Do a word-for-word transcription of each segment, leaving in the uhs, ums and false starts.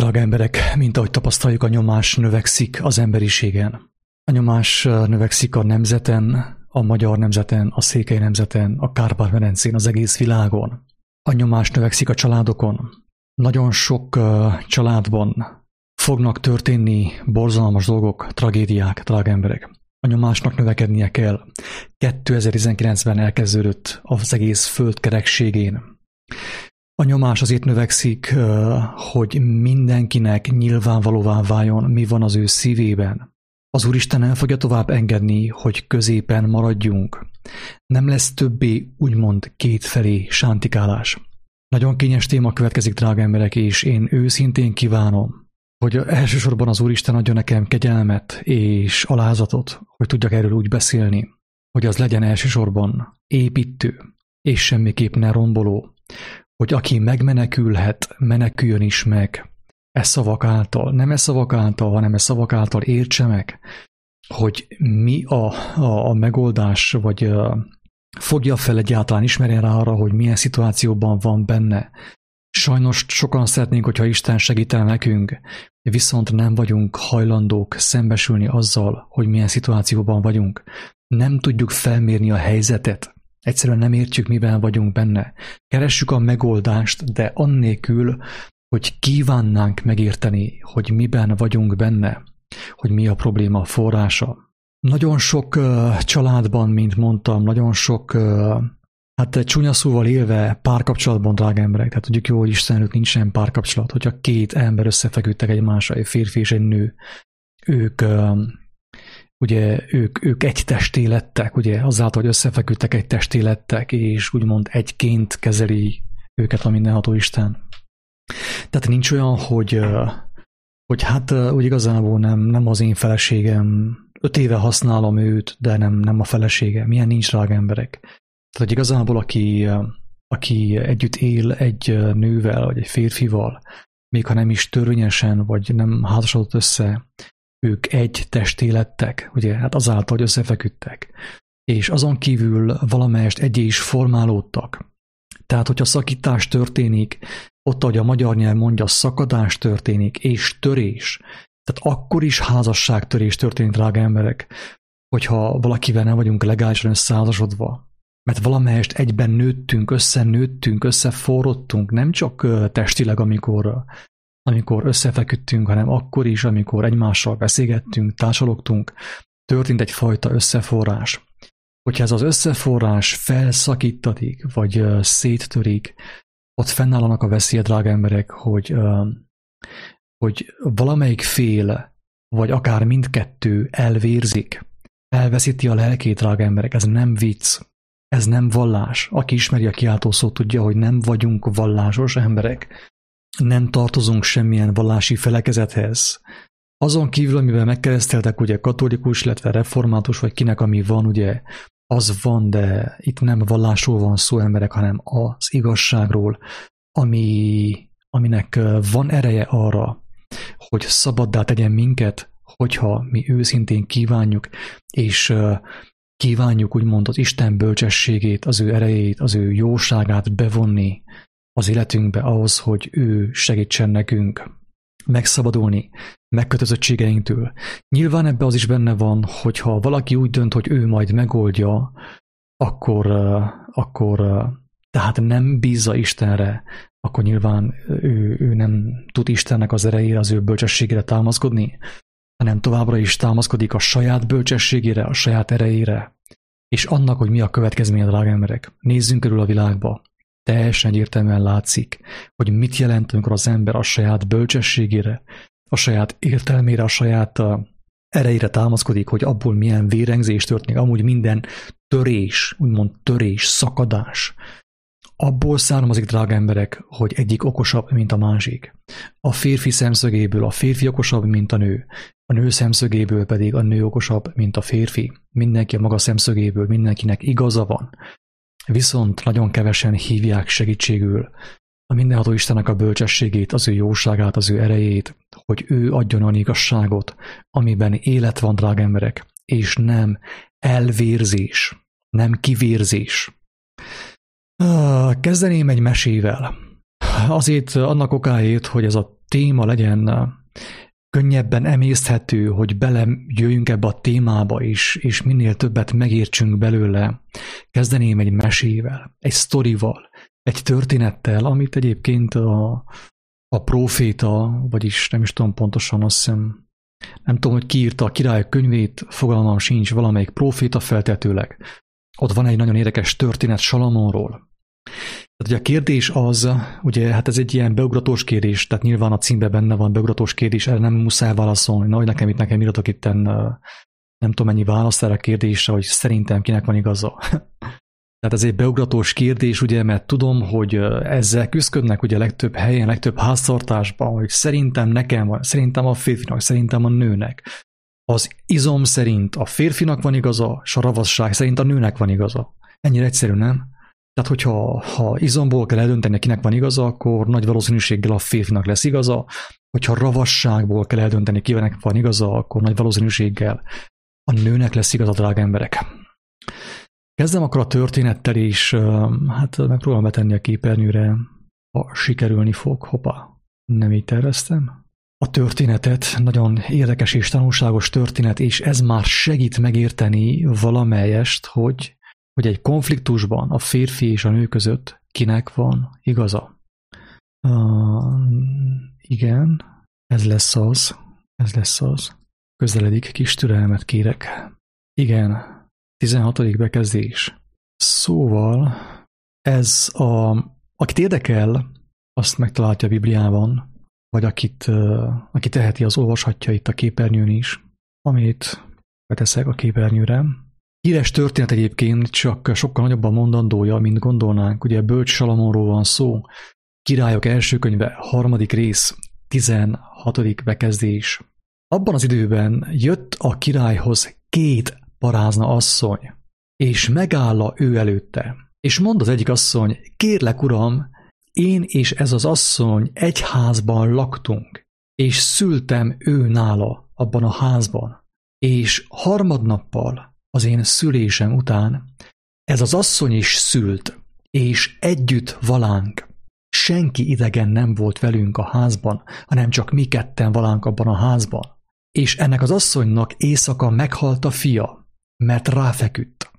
drága emberek, mint ahogy tapasztaljuk, a nyomás növekszik az emberiségen. A nyomás növekszik a nemzeten, a magyar nemzeten, a székely nemzeten, a Kárpát-medencén, az egész világon. A nyomás növekszik a családokon. Nagyon sok uh, családban fognak történni borzalmas dolgok, tragédiák, drága emberek. A nyomásnak növekednie kell. kétezer-tizenkilencben elkezdődött az egész föld kerekségén. A nyomás azért növekszik, hogy mindenkinek nyilvánvalóvá váljon, mi van az ő szívében. Az Úristen nem fogja tovább engedni, hogy középen maradjunk. Nem lesz többé úgymond kétfelé sántikálás. Nagyon kényes téma következik, drága emberek, és én őszintén kívánom, hogy elsősorban az Úristen adja nekem kegyelmet és alázatot, hogy tudjak erről úgy beszélni, hogy az legyen elsősorban építő, és semmiképp ne romboló, hogy aki megmenekülhet, meneküljön is meg. E szavak által, nem e szavak által, hanem e szavak által értse meg, hogy mi a, a, a megoldás, vagy a, fogja fel egyáltalán, ismerjen rá arra, hogy milyen szituációban van benne. Sajnos sokan szeretnénk, hogyha Isten segítene nekünk, viszont nem vagyunk hajlandók szembesülni azzal, hogy milyen szituációban vagyunk. Nem tudjuk felmérni a helyzetet. Egyszerűen nem értjük, miben vagyunk benne. Keressük a megoldást, de annélkül, hogy kívánnánk megérteni, hogy miben vagyunk benne, hogy mi a probléma forrása. Nagyon sok uh, családban, mint mondtam, nagyon sok, uh, hát csúnya szóval élve párkapcsolatban, drága emberek, tehát tudjuk jó, hogy Isten előtt nincsen párkapcsolat, hogyha két ember összefeküdtek egymással, egy férfi és egy nő, ők... Uh, Ugye ők, ők egy testé lettek, ugye azáltal, hogy összefeküdtek, egy testé lettek, és úgymond egyként kezeli őket a mindenható Isten. Tehát nincs olyan, hogy, hogy hát úgy igazából nem, nem az én feleségem, öt éve használom őt, de nem, nem a felesége. Milyen nincs, drága emberek. Tehát, hogy igazából aki, aki együtt él egy nővel, vagy egy férfival, még ha nem is törvényesen, vagy nem házasodott össze, ők egy testé lettek, ugye, hát azáltal, hogy összefeküdtek. És azon kívül valamelyest egyé is formálódtak. Tehát, hogyha szakítás történik, ott, ahogy a magyar nyelv mondja, szakadás történik, és törés. Tehát akkor is házasságtörés történik, drága emberek, hogyha valakivel nem vagyunk legálisan összeházasodva. Mert valamelyest egyben nőttünk, összenőttünk, összeforrodtunk, nem csak testileg, amikor amikor összefeküdtünk, hanem akkor is, amikor egymással beszélgettünk, társalogtunk, történt egyfajta összeforrás. Hogyha ez az összeforrás felszakítatik, vagy széttörik, ott fennáll annak a veszélye, drága emberek, hogy, hogy valamelyik fél, vagy akár mindkettő elvérzik, elveszíti a lelkét, drága emberek. Ez nem vicc, ez nem vallás. Aki ismeri a kiáltószót, tudja, hogy nem vagyunk vallásos emberek. Nem tartozunk semmilyen vallási felekezethez. Azon kívül, amivel megkereszteltek, ugye katolikus, illetve református, vagy kinek ami van, ugye, az van, de itt nem vallásról van szó, emberek, hanem az igazságról, ami, aminek van ereje arra, hogy szabaddá tegyen minket, hogyha mi őszintén kívánjuk, és kívánjuk úgymond az Isten bölcsességét, az ő erejét, az ő jóságát bevonni az életünkbe ahhoz, hogy ő segítsen nekünk megszabadulni megkötözöttségeinktől. Nyilván ebbe az is benne van, hogyha valaki úgy dönt, hogy ő majd megoldja, akkor, akkor tehát nem bízza Istenre, akkor nyilván ő, ő nem tud Istennek az erejére, az ő bölcsességére támaszkodni, hanem továbbra is támaszkodik a saját bölcsességére, a saját erejére, és annak, hogy mi a következménye, drága emberek. Nézzünk körül a világba. Teljesen egyértelműen látszik, hogy mit jelent, amikor az ember a saját bölcsességére, a saját értelmére, a saját erejére támaszkodik, hogy abból milyen vérengzés történik, amúgy minden törés, úgymond törés, szakadás. Abból származik, drága emberek, hogy egyik okosabb, mint a másik. A férfi szemszögéből a férfi okosabb, mint a nő. A nő szemszögéből pedig a nő okosabb, mint a férfi. Mindenki a maga szemszögéből, mindenkinek igaza van. Viszont nagyon kevesen hívják segítségül a mindenható Istennek a bölcsességét, az ő jóságát, az ő erejét, hogy ő adjon olyan igazságot, amiben élet van, drága emberek, és nem elvérzés, nem kivérzés. Kezdeném egy mesével. azért annak okáért, hogy ez a téma legyen könnyebben emészthető, hogy belejöjjünk ebbe a témába is, és minél többet megértsünk belőle, kezdeném egy mesével, egy sztorival, egy történettel, amit egyébként a, a próféta, vagyis nem is tudom pontosan, azt hiszem, nem tudom, hogy ki írta a Királyok könyvét, fogalmam sincs, valamelyik próféta feltetőleg. Ott van egy nagyon érdekes történet Salamonról. Tehát ugye a kérdés az, ugye hát ez egy ilyen beugratós kérdés, tehát nyilván a címben benne van beugratós kérdés, erre nem muszáj válaszolni, na, hogy nekem itt nekem iratok itten nem tudom mennyi választ erre a kérdésre, hogy szerintem kinek van igaza. Tehát ez egy beugratós kérdés, ugye, mert tudom, hogy ezzel küzdködnek ugye legtöbb helyen, legtöbb háztartásban, hogy szerintem nekem van, szerintem a férfinak, szerintem a nőnek. Az izom szerint a férfinak van igaza, és a ravasság szerint a nőnek van igaza. Ennyire egyszerű, nem? Tehát, hogyha ha izomból kell eldönteni, kinek van igaza, akkor nagy valószínűséggel a férfinak lesz igaza. Hogyha ravasságból kell eldönteni, kinek van igaza, akkor nagy valószínűséggel a nőnek lesz igaza, drága emberek. Kezdem akkor a történettel, és hát megpróbálom betenni a képernyőre, ha sikerülni fog. Hoppá, nem így terveztem. A történetet, nagyon érdekes és tanulságos történet, és ez már segít megérteni valamelyest, hogy, hogy egy konfliktusban a férfi és a nő között kinek van igaza. Uh, igen, ez lesz az, ez lesz az. Közeledik, kis türelmet kérek. Igen. tizenhatodik bekezdés. Szóval ez a, akit érdekel, azt megtalálja a Bibliában, vagy akit, aki teheti, az olvashatja itt a képernyőn is, amit beteszek a képernyőre. Híres történet egyébként, csak sokkal nagyobb a mondandója, mint gondolnánk. Ugye Bölcs Salamonról van szó. Királyok első könyve, harmadik rész, tizenhatodik bekezdés. Abban az időben jött a királyhoz két parázna asszony, és megáll ő előtte, és mond az egyik asszony, kérlek, uram, én és ez az asszony egy házban laktunk, és szültem ő nála abban a házban, és harmadnappal az én szülésem után ez az asszony is szült, és együtt valánk. Senki idegen nem volt velünk a házban, hanem csak mi ketten valánk abban a házban. És ennek az asszonynak éjszaka meghalt a fia, mert ráfeküdt.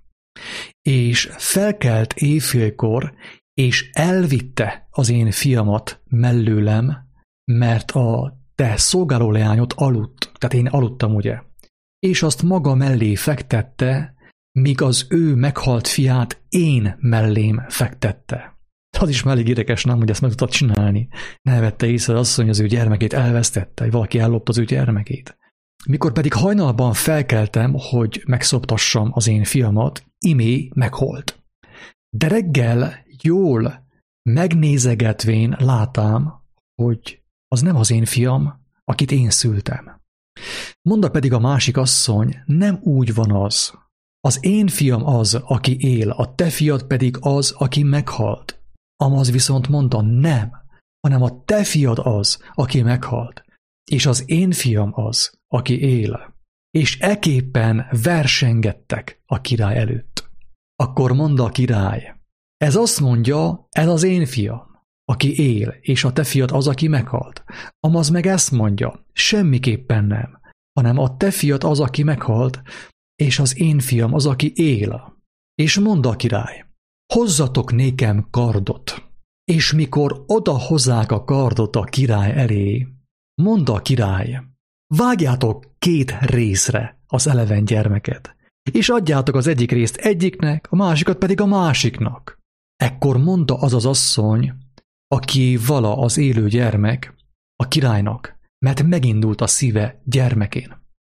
És felkelt éjfélkor, és elvitte az én fiamat mellőlem, mert a te szolgálóleányod aludt, tehát én aludtam, ugye, és azt maga mellé fektette, míg az ő meghalt fiát én mellém fektette. Az is már elég érdekes, nem, hogy ezt meg tudta csinálni. Ne vette észre az asszony, az ő gyermekét elvesztette, hogy valaki ellopta az ő gyermekét. Mikor pedig hajnalban felkeltem, hogy megszoptassam az én fiamat, imé meghalt. De reggel jól megnézegetvén látám, hogy az nem az én fiam, akit én szültem. Mondta pedig a másik asszony, nem úgy van az. Az én fiam az, aki él, a te fiad pedig az, aki meghalt. Amaz viszont mondta, nem, hanem a te fiad az, aki meghalt, és az én fiam az, aki él. És eképpen versengettek a király előtt. Akkor mondta a király, ez azt mondja, ez az én fiam, aki él, és a te fiad az, aki meghalt. Amaz meg ezt mondja, semmiképpen nem, hanem a te fiad az, aki meghalt, és az én fiam az, aki él. És mondta a király, hozzatok nékem kardot. És mikor oda hozzák a kardot a király elé, mondta a király, vágjátok két részre az eleven gyermeket, és adjátok az egyik részt egyiknek, a másikat pedig a másiknak. Ekkor mondta az az asszony, aki vala az élő gyermek, a királynak, mert megindult a szíve gyermekén.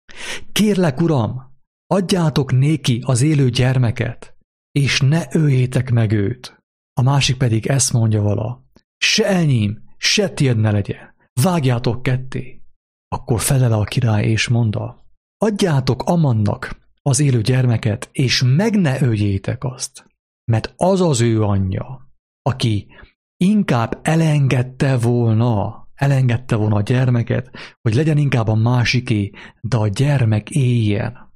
Kérlek, uram, adjátok néki az élő gyermeket, és ne öljétek meg őt. A másik pedig ezt mondja vala, se enyém, se tiéd ne legyen, vágjátok ketté. Akkor felele a király és mondta, adjátok Amannak az élő gyermeket, és meg ne öljétek azt, mert az az ő anyja, aki inkább elengedte volna, elengedte volna a gyermeket, hogy legyen inkább a másiké, de a gyermek éljen.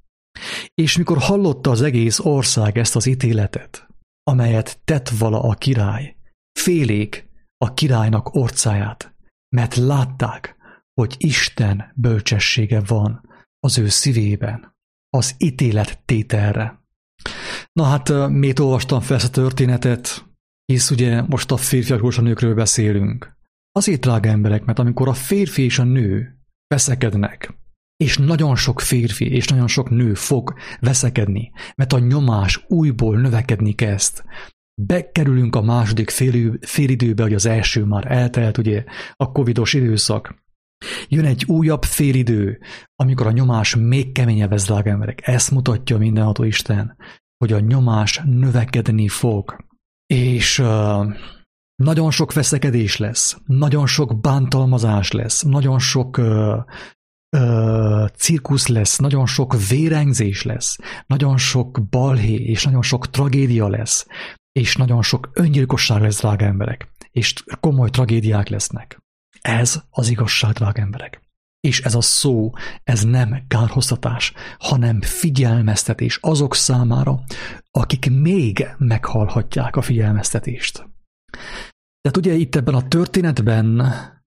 És mikor hallotta az egész ország ezt az ítéletet, amelyet tett vala a király, félék a királynak orcáját, mert látták, hogy Isten bölcsessége van az ő szívében, az ítélettételre. Na hát, miért olvastam fel ezt a történetet, hisz ugye most a férfiakról és a nőkről beszélünk. Azért, drága emberek, mert amikor a férfi és a nő veszekednek, és nagyon sok férfi és nagyon sok nő fog veszekedni, mert a nyomás újból növekedni kezd. Bekerülünk a második fél, félidőbe, hogy az első már eltelt, ugye a covidos időszak. Jön egy újabb félidő, amikor a nyomás még keményebb lesz, drága emberek. Ezt mutatja mindenható Isten, hogy a nyomás növekedni fog. És uh, nagyon sok veszekedés lesz, nagyon sok bántalmazás lesz, nagyon sok uh, uh, cirkusz lesz, nagyon sok vérengzés lesz, nagyon sok balhé és nagyon sok tragédia lesz, és nagyon sok öngyilkosság lesz, drága emberek, és komoly tragédiák lesznek. Ez az igazság, drága emberek. És ez a szó, ez nem kárhoztatás, hanem figyelmeztetés azok számára, akik még meghallhatják a figyelmeztetést. Tehát ugye itt ebben a történetben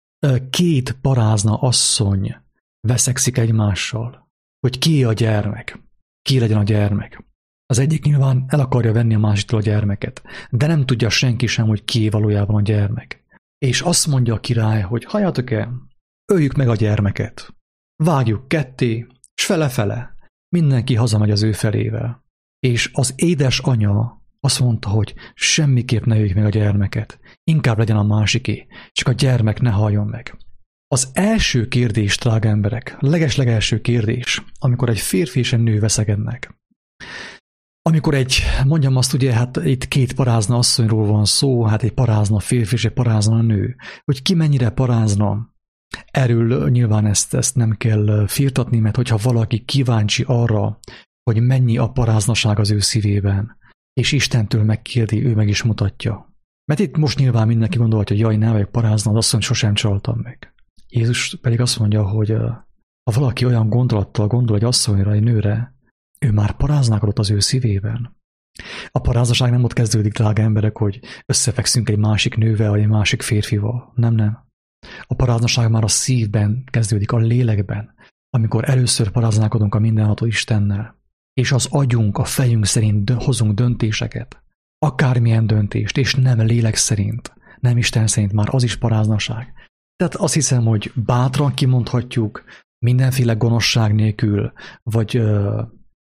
két parázna asszony veszekszik egymással, hogy ki a gyermek, ki legyen a gyermek. Az egyik nyilván el akarja venni a másiktól a gyermeket, de nem tudja senki sem, hogy ki valójában a gyermek. És azt mondja a király, hogy halljátok-e, öljük meg a gyermeket, vágjuk ketté, és fele-fele, mindenki hazamegy az ő felével. És az édes anya azt mondta, hogy semmiképp ne öljük meg a gyermeket, inkább legyen a másiké, csak a gyermek ne haljon meg. Az első kérdés, drága emberek, leges-legelső kérdés, amikor egy férfi és egy nő veszekednek. Amikor egy, mondjam azt ugye, hát itt két parázna asszonyról van szó, hát egy parázna férfi és egy parázna nő, hogy ki mennyire parázna, erről nyilván ezt, ezt nem kell firtatni, mert hogyha valaki kíváncsi arra, hogy mennyi a paráznaság az ő szívében, és Istentől megkérdi, ő meg is mutatja. Mert itt most nyilván mindenki gondolhatja, hogy jaj, ne vagyok parázna, az asszony sosem csaltam meg. Jézus pedig azt mondja, hogy ha valaki olyan gondolattal gondol egy asszonyra, egy nőre, ő már paráználkodott az ő szívében. A paráznaság nem ott kezdődik, drága emberek, hogy összefekszünk egy másik nővel, vagy egy másik férfival. Nem, nem. A paráznaság már a szívben kezdődik, a lélekben, amikor először paráználkodunk a mindenható Istennel, és az agyunk, a fejünk szerint hozunk döntéseket, akármilyen döntést, és nem lélek szerint, nem Isten szerint, már az is paráznaság. Tehát azt hiszem, hogy bátran kimondhatjuk, mindenféle gonoszság nélkül, vagy ö,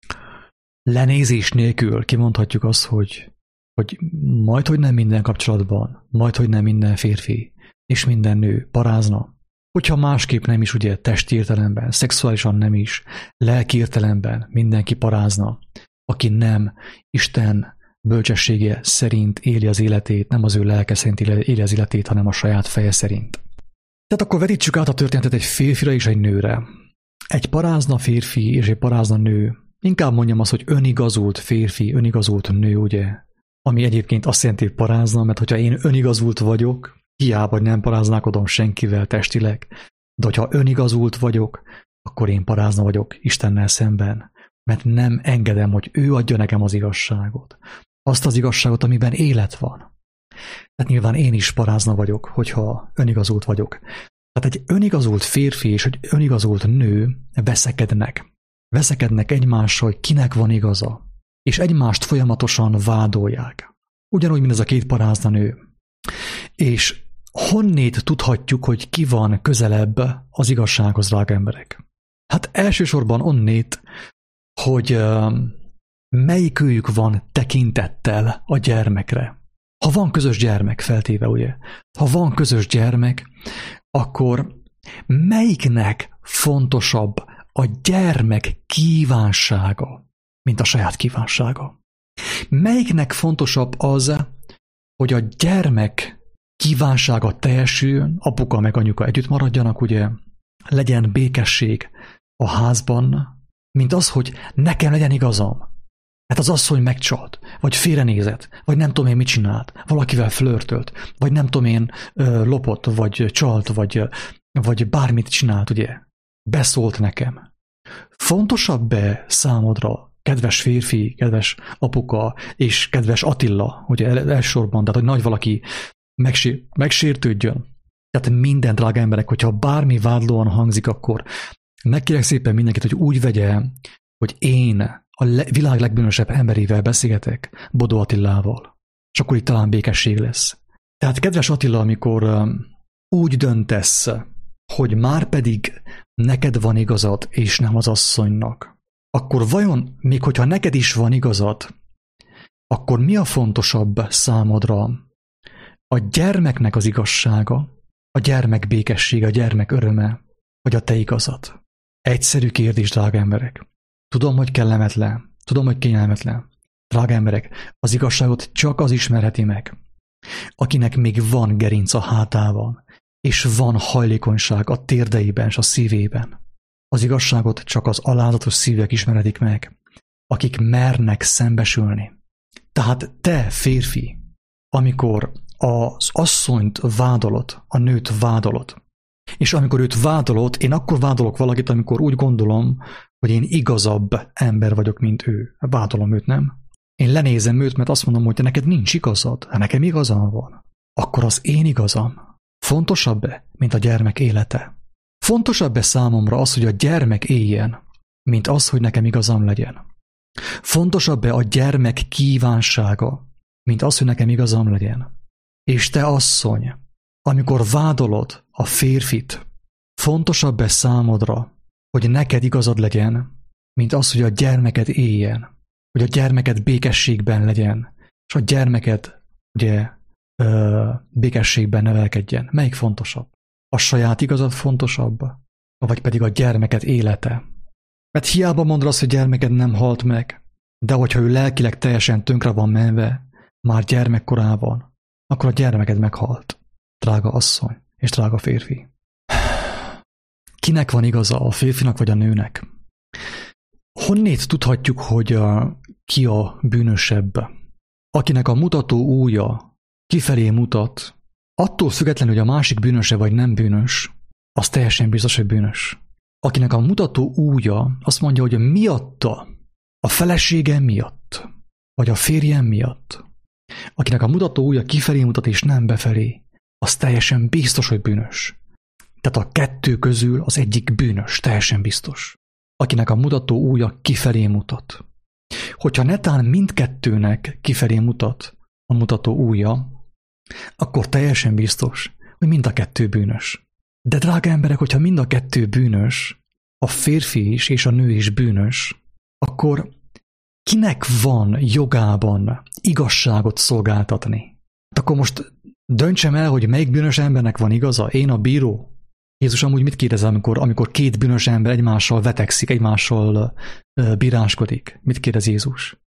lenézés nélkül kimondhatjuk azt, hogy, hogy majdhogy nem minden kapcsolatban, majdhogy nem minden férfi és minden nő parázna. Hogyha másképp nem is, ugye testi értelemben, szexuálisan nem is, lelki értelemben mindenki parázna, aki nem Isten bölcsessége szerint éli az életét, nem az ő lelke szerint éli az életét, hanem a saját feje szerint. Tehát akkor vetítsük át a történetet egy férfira és egy nőre. Egy parázna férfi és egy parázna nő, inkább mondjam azt, hogy önigazult férfi, önigazult nő, ugye, ami egyébként azt jelenti, hogy parázna, mert hogyha én önigazult vagyok, hiába nem paráználkodom senkivel testileg, de hogyha önigazult vagyok, akkor én parázna vagyok Istennel szemben, mert nem engedem, hogy ő adja nekem az igazságot. Azt az igazságot, amiben élet van. Tehát nyilván én is parázna vagyok, hogyha önigazult vagyok. Tehát egy önigazult férfi és egy önigazult nő veszekednek. Veszekednek egymással, hogy kinek van igaza. És egymást folyamatosan vádolják. Ugyanúgy, mint ez a két parázna nő. És honnét tudhatjuk, hogy ki van közelebb az igazsághoz, drága emberek? Hát elsősorban onnét, hogy uh, melyikőjük van tekintettel a gyermekre. Ha van közös gyermek, feltéve, ugye? Ha van közös gyermek, akkor melyiknek fontosabb a gyermek kívánsága, mint a saját kívánsága? Melyiknek fontosabb az, hogy a gyermek kívánsága teljesüljön, apuka meg anyuka együtt maradjanak, ugye, legyen békesség a házban, mint az, hogy nekem legyen igazam. Hát az asszony megcsalt, vagy félrenézett, vagy nem tudom én mit csinált, valakivel flörtölt, vagy nem tudom én lopott, vagy csalt, vagy, vagy bármit csinált, ugye, beszólt nekem. Fontosabb-e számodra, kedves férfi, kedves apuka, és kedves Attila, ugye elsősorban, tehát hogy nagy valaki Megsér, megsértődjön. Tehát minden, drága emberek, hogyha bármi vádlóan hangzik, akkor megkérek szépen mindenkit, hogy úgy vegye, hogy én a le, világ legbűnösebb emberével beszélgetek, Bodó Attilával. És akkor itt talán békesség lesz. Tehát kedves Attila, amikor um, úgy döntesz, hogy már pedig neked van igazad, és nem az asszonynak, akkor vajon, még hogyha neked is van igazad, akkor mi a fontosabb számodra? A gyermeknek az igazsága, a gyermek békessége, a gyermek öröme, vagy a te igazad? Egyszerű kérdés, drága emberek. Tudom, hogy kellemetlen, tudom, hogy kényelmetlen. Drága emberek, az igazságot csak az ismerheti meg, akinek még van gerinc a hátában, és van hajlékonyság a térdeiben és a szívében. Az igazságot csak az alázatos szívek ismerhetik meg, akik mernek szembesülni. Tehát te, férfi, amikor az asszonyt vádolod, a nőt vádolod, és amikor őt vádolod, én akkor vádolok valakit, amikor úgy gondolom, hogy én igazabb ember vagyok, mint ő. Vádolom őt, nem? Én lenézem őt, mert azt mondom, hogy te neked nincs igazad, nekem igazam van. Akkor az én igazam fontosabb-e, mint a gyermek élete? Fontosabb-e számomra az, hogy a gyermek éljen, mint az, hogy nekem igazam legyen? Fontosabb-e a gyermek kívánsága, mint az, hogy nekem igazam legyen? És te, asszony, amikor vádolod a férfit, fontosabb-e számodra, hogy neked igazad legyen, mint az, hogy a gyermeked éljen, hogy a gyermeked békességben legyen, és a gyermeked ugye ö, békességben nevelkedjen? Melyik fontosabb? A saját igazad fontosabb, vagy pedig a gyermeked élete? Mert hiába mondod azt, hogy gyermeked nem halt meg, de hogyha ő lelkileg teljesen tönkre van menve, már gyermekkorában, akkor a gyermeked meghalt, drága asszony és drága férfi. Kinek van igaza, a férfinak vagy a nőnek? Honnét tudhatjuk, hogy a, ki a bűnösebb? Akinek a mutató ujja kifelé mutat, attól függetlenül, hogy a másik bűnöse vagy nem bűnös, az teljesen biztos, hogy bűnös. Akinek a mutató ujja azt mondja, hogy miatta, a feleségem miatt, vagy a férjem miatt, akinek a mutató ujja kifelé mutat és nem befelé, az teljesen biztos, hogy bűnös. Tehát a kettő közül az egyik bűnös, teljesen biztos. Akinek a mutató ujja kifelé mutat. Hogyha netán mindkettőnek kifelé mutat a mutató ujja, akkor teljesen biztos, hogy mind a kettő bűnös. De drága emberek, hogyha mind a kettő bűnös, a férfi is és a nő is bűnös, akkor kinek van jogában igazságot szolgáltatni? Hát akkor most döntsem el, hogy melyik bűnös embernek van igaza? Én a bíró? Jézus amúgy mit kérdez, amikor, amikor két bűnös ember egymással vetekszik, egymással uh, bíráskodik? Mit kérdez Jézus?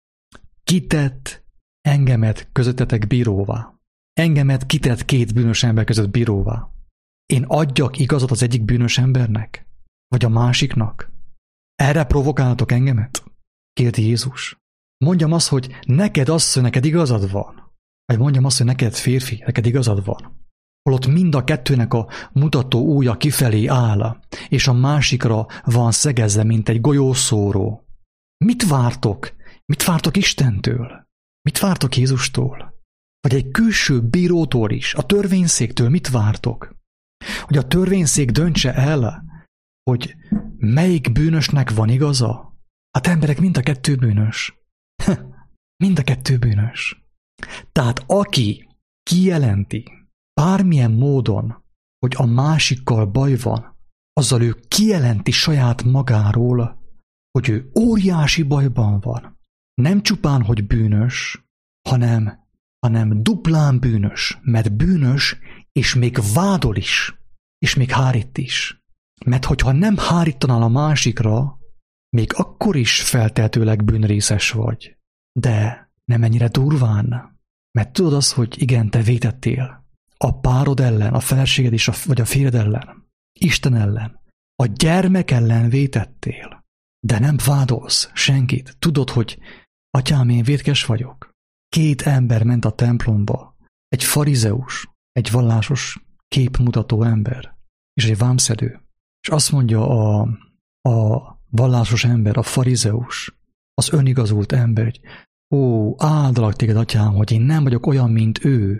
Kitett engemet közöttetek bíróvá? Engemet kitett két bűnös ember között bíróvá? Én adjak igazat az egyik bűnös embernek? Vagy a másiknak? Erre provokáltok engemet? Kérdi Jézus. Mondjam azt, hogy neked az, hogy neked igazad van. Vagy mondjam azt, hogy neked férfi, neked igazad van. Holott mind a kettőnek a mutató ujja kifelé áll, és a másikra van szegezve, mint egy golyószóró. Mit vártok? Mit vártok Istentől? Mit vártok Jézustól? Vagy egy külső bírótól is, a törvényszéktől mit vártok? Hogy a törvényszék döntse el, hogy melyik bűnösnek van igaza? Hát emberek, mind a kettő bűnös. Mind a kettő bűnös. Tehát aki kijelenti bármilyen módon, hogy a másikkal baj van, azzal ő kijelenti saját magáról, hogy ő óriási bajban van. Nem csupán, hogy bűnös, hanem, hanem duplán bűnös, mert bűnös, és még vádol is, és még hárít is. Mert hogyha nem hárítanál a másikra, még akkor is feltehetőleg bűnrészes vagy. De nem ennyire durván, mert tudod azt, hogy igen, te vétettél. A párod ellen, a feleséged és a, vagy a férjed ellen, Isten ellen, a gyermek ellen vétettél, de nem vádolsz senkit. Tudod, hogy atyám, én vétkes vagyok. Két ember ment a templomba, egy farizeus, egy vallásos képmutató ember, és egy vámszedő. És azt mondja a, a vallásos ember, a farizeus, az önigazult ember, hogy ó, áldalak téged, atyám, hogy én nem vagyok olyan, mint ő,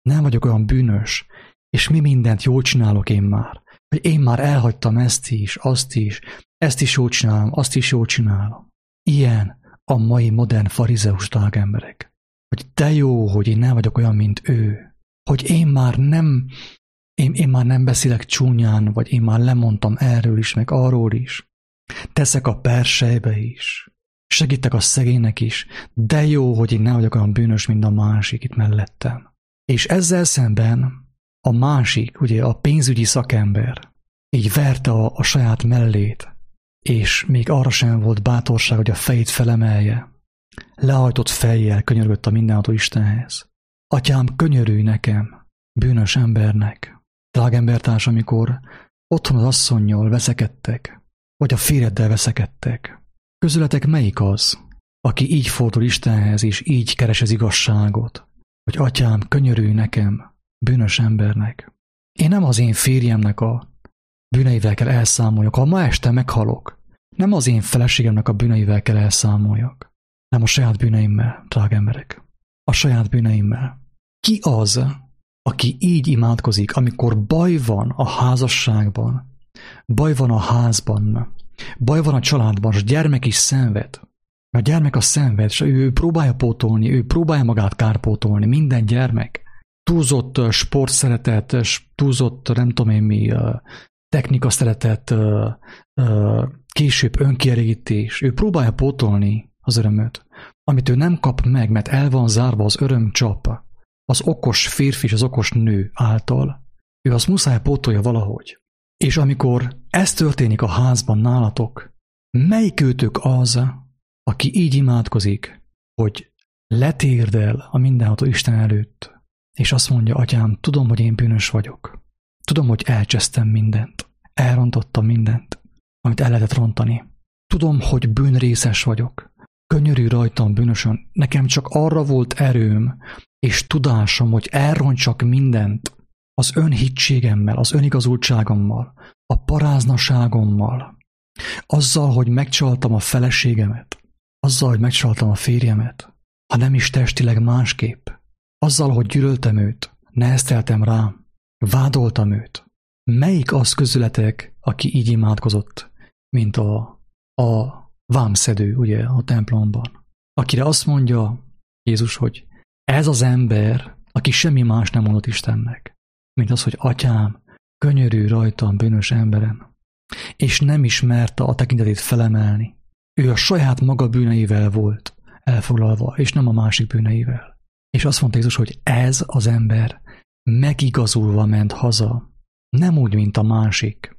Nem vagyok olyan bűnös, és mi mindent jól csinálok én már. Hogy én már elhagytam ezt is, azt is, ezt is jól csinálom, azt is jól csinálom. Ilyen a mai modern farizeus emberek. Hogy de jó, hogy én nem vagyok olyan, mint ő. Hogy én már nem, én, én már nem beszélek csúnyán, vagy én már lemondtam erről is, meg arról is. Teszek a persejbe is. Segítek a szegénynek is. De jó, hogy én nem vagyok olyan bűnös, mint a másik itt mellettem. És ezzel szemben a másik, ugye a pénzügyi szakember így verte a, a saját mellét, és még arra sem volt bátorság, hogy a fejét felemelje. Lehajtott fejjel könyörgött a mindenható Istenhez. Atyám, könyörülj nekem, bűnös embernek. Drága embertárs, amikor otthon az asszonnyal veszekedtek, vagy a férjeddel veszekedtek, közületek melyik az, aki így fordul Istenhez, és így keres az igazságot, hogy atyám, könyörülj nekem, bűnös embernek. Én nem az én férjemnek a bűneivel kell elszámoljak. Ha ma este meghalok, nem az én feleségemnek a bűneivel kell elszámoljak, nem a saját bűneimmel, drága emberek. A saját bűneimmel. Ki az, aki így imádkozik, amikor baj van a házasságban, baj van a házban, baj van a családban, és a gyermek is szenved. A gyermek a szenved, és ő próbálja pótolni, ő próbálja magát kárpótolni, minden gyermek. Túlzott sportszeretet, túlzott nem tudom én mi, technika szeretet, később önkielégítés. Ő próbálja pótolni az örömöt, amit ő nem kap meg, mert el van zárva az örömcsap az okos férfi és az okos nő által. Ő azt muszáj pótolja valahogy. És amikor ez történik a házban nálatok, melyikőtök az, aki így imádkozik, hogy letérdel a mindenható Isten előtt, és azt mondja, atyám, tudom, hogy én bűnös vagyok. Tudom, hogy elcsesztem mindent. Elrontottam mindent, amit el lehetett rontani. Tudom, hogy bűnrészes vagyok. Könyörű rajtam bűnösön. Nekem csak arra volt erőm és tudásom, hogy elrontsak mindent az önhittségemmel, az önigazultságommal, a paráznaságommal, azzal, hogy megcsaltam a feleségemet, azzal, hogy megcsaltam a férjemet, ha nem is testileg másképp, azzal, hogy gyűlöltem őt, nehezteltem rám, vádoltam őt. Melyik az közületek, aki így imádkozott, mint a, a vámszedő, ugye, a templomban, akire azt mondja Jézus, hogy ez az ember, aki semmi más nem mondott Istennek, mint az, hogy atyám, könyörülj rajtam, bűnös emberen, és nem ismerte a tekintetét felemelni. Ő a saját maga bűneivel volt elfoglalva, és nem a másik bűneivel. És azt mondta Jézus, hogy ez az ember megigazulva ment haza, nem úgy, mint a másik.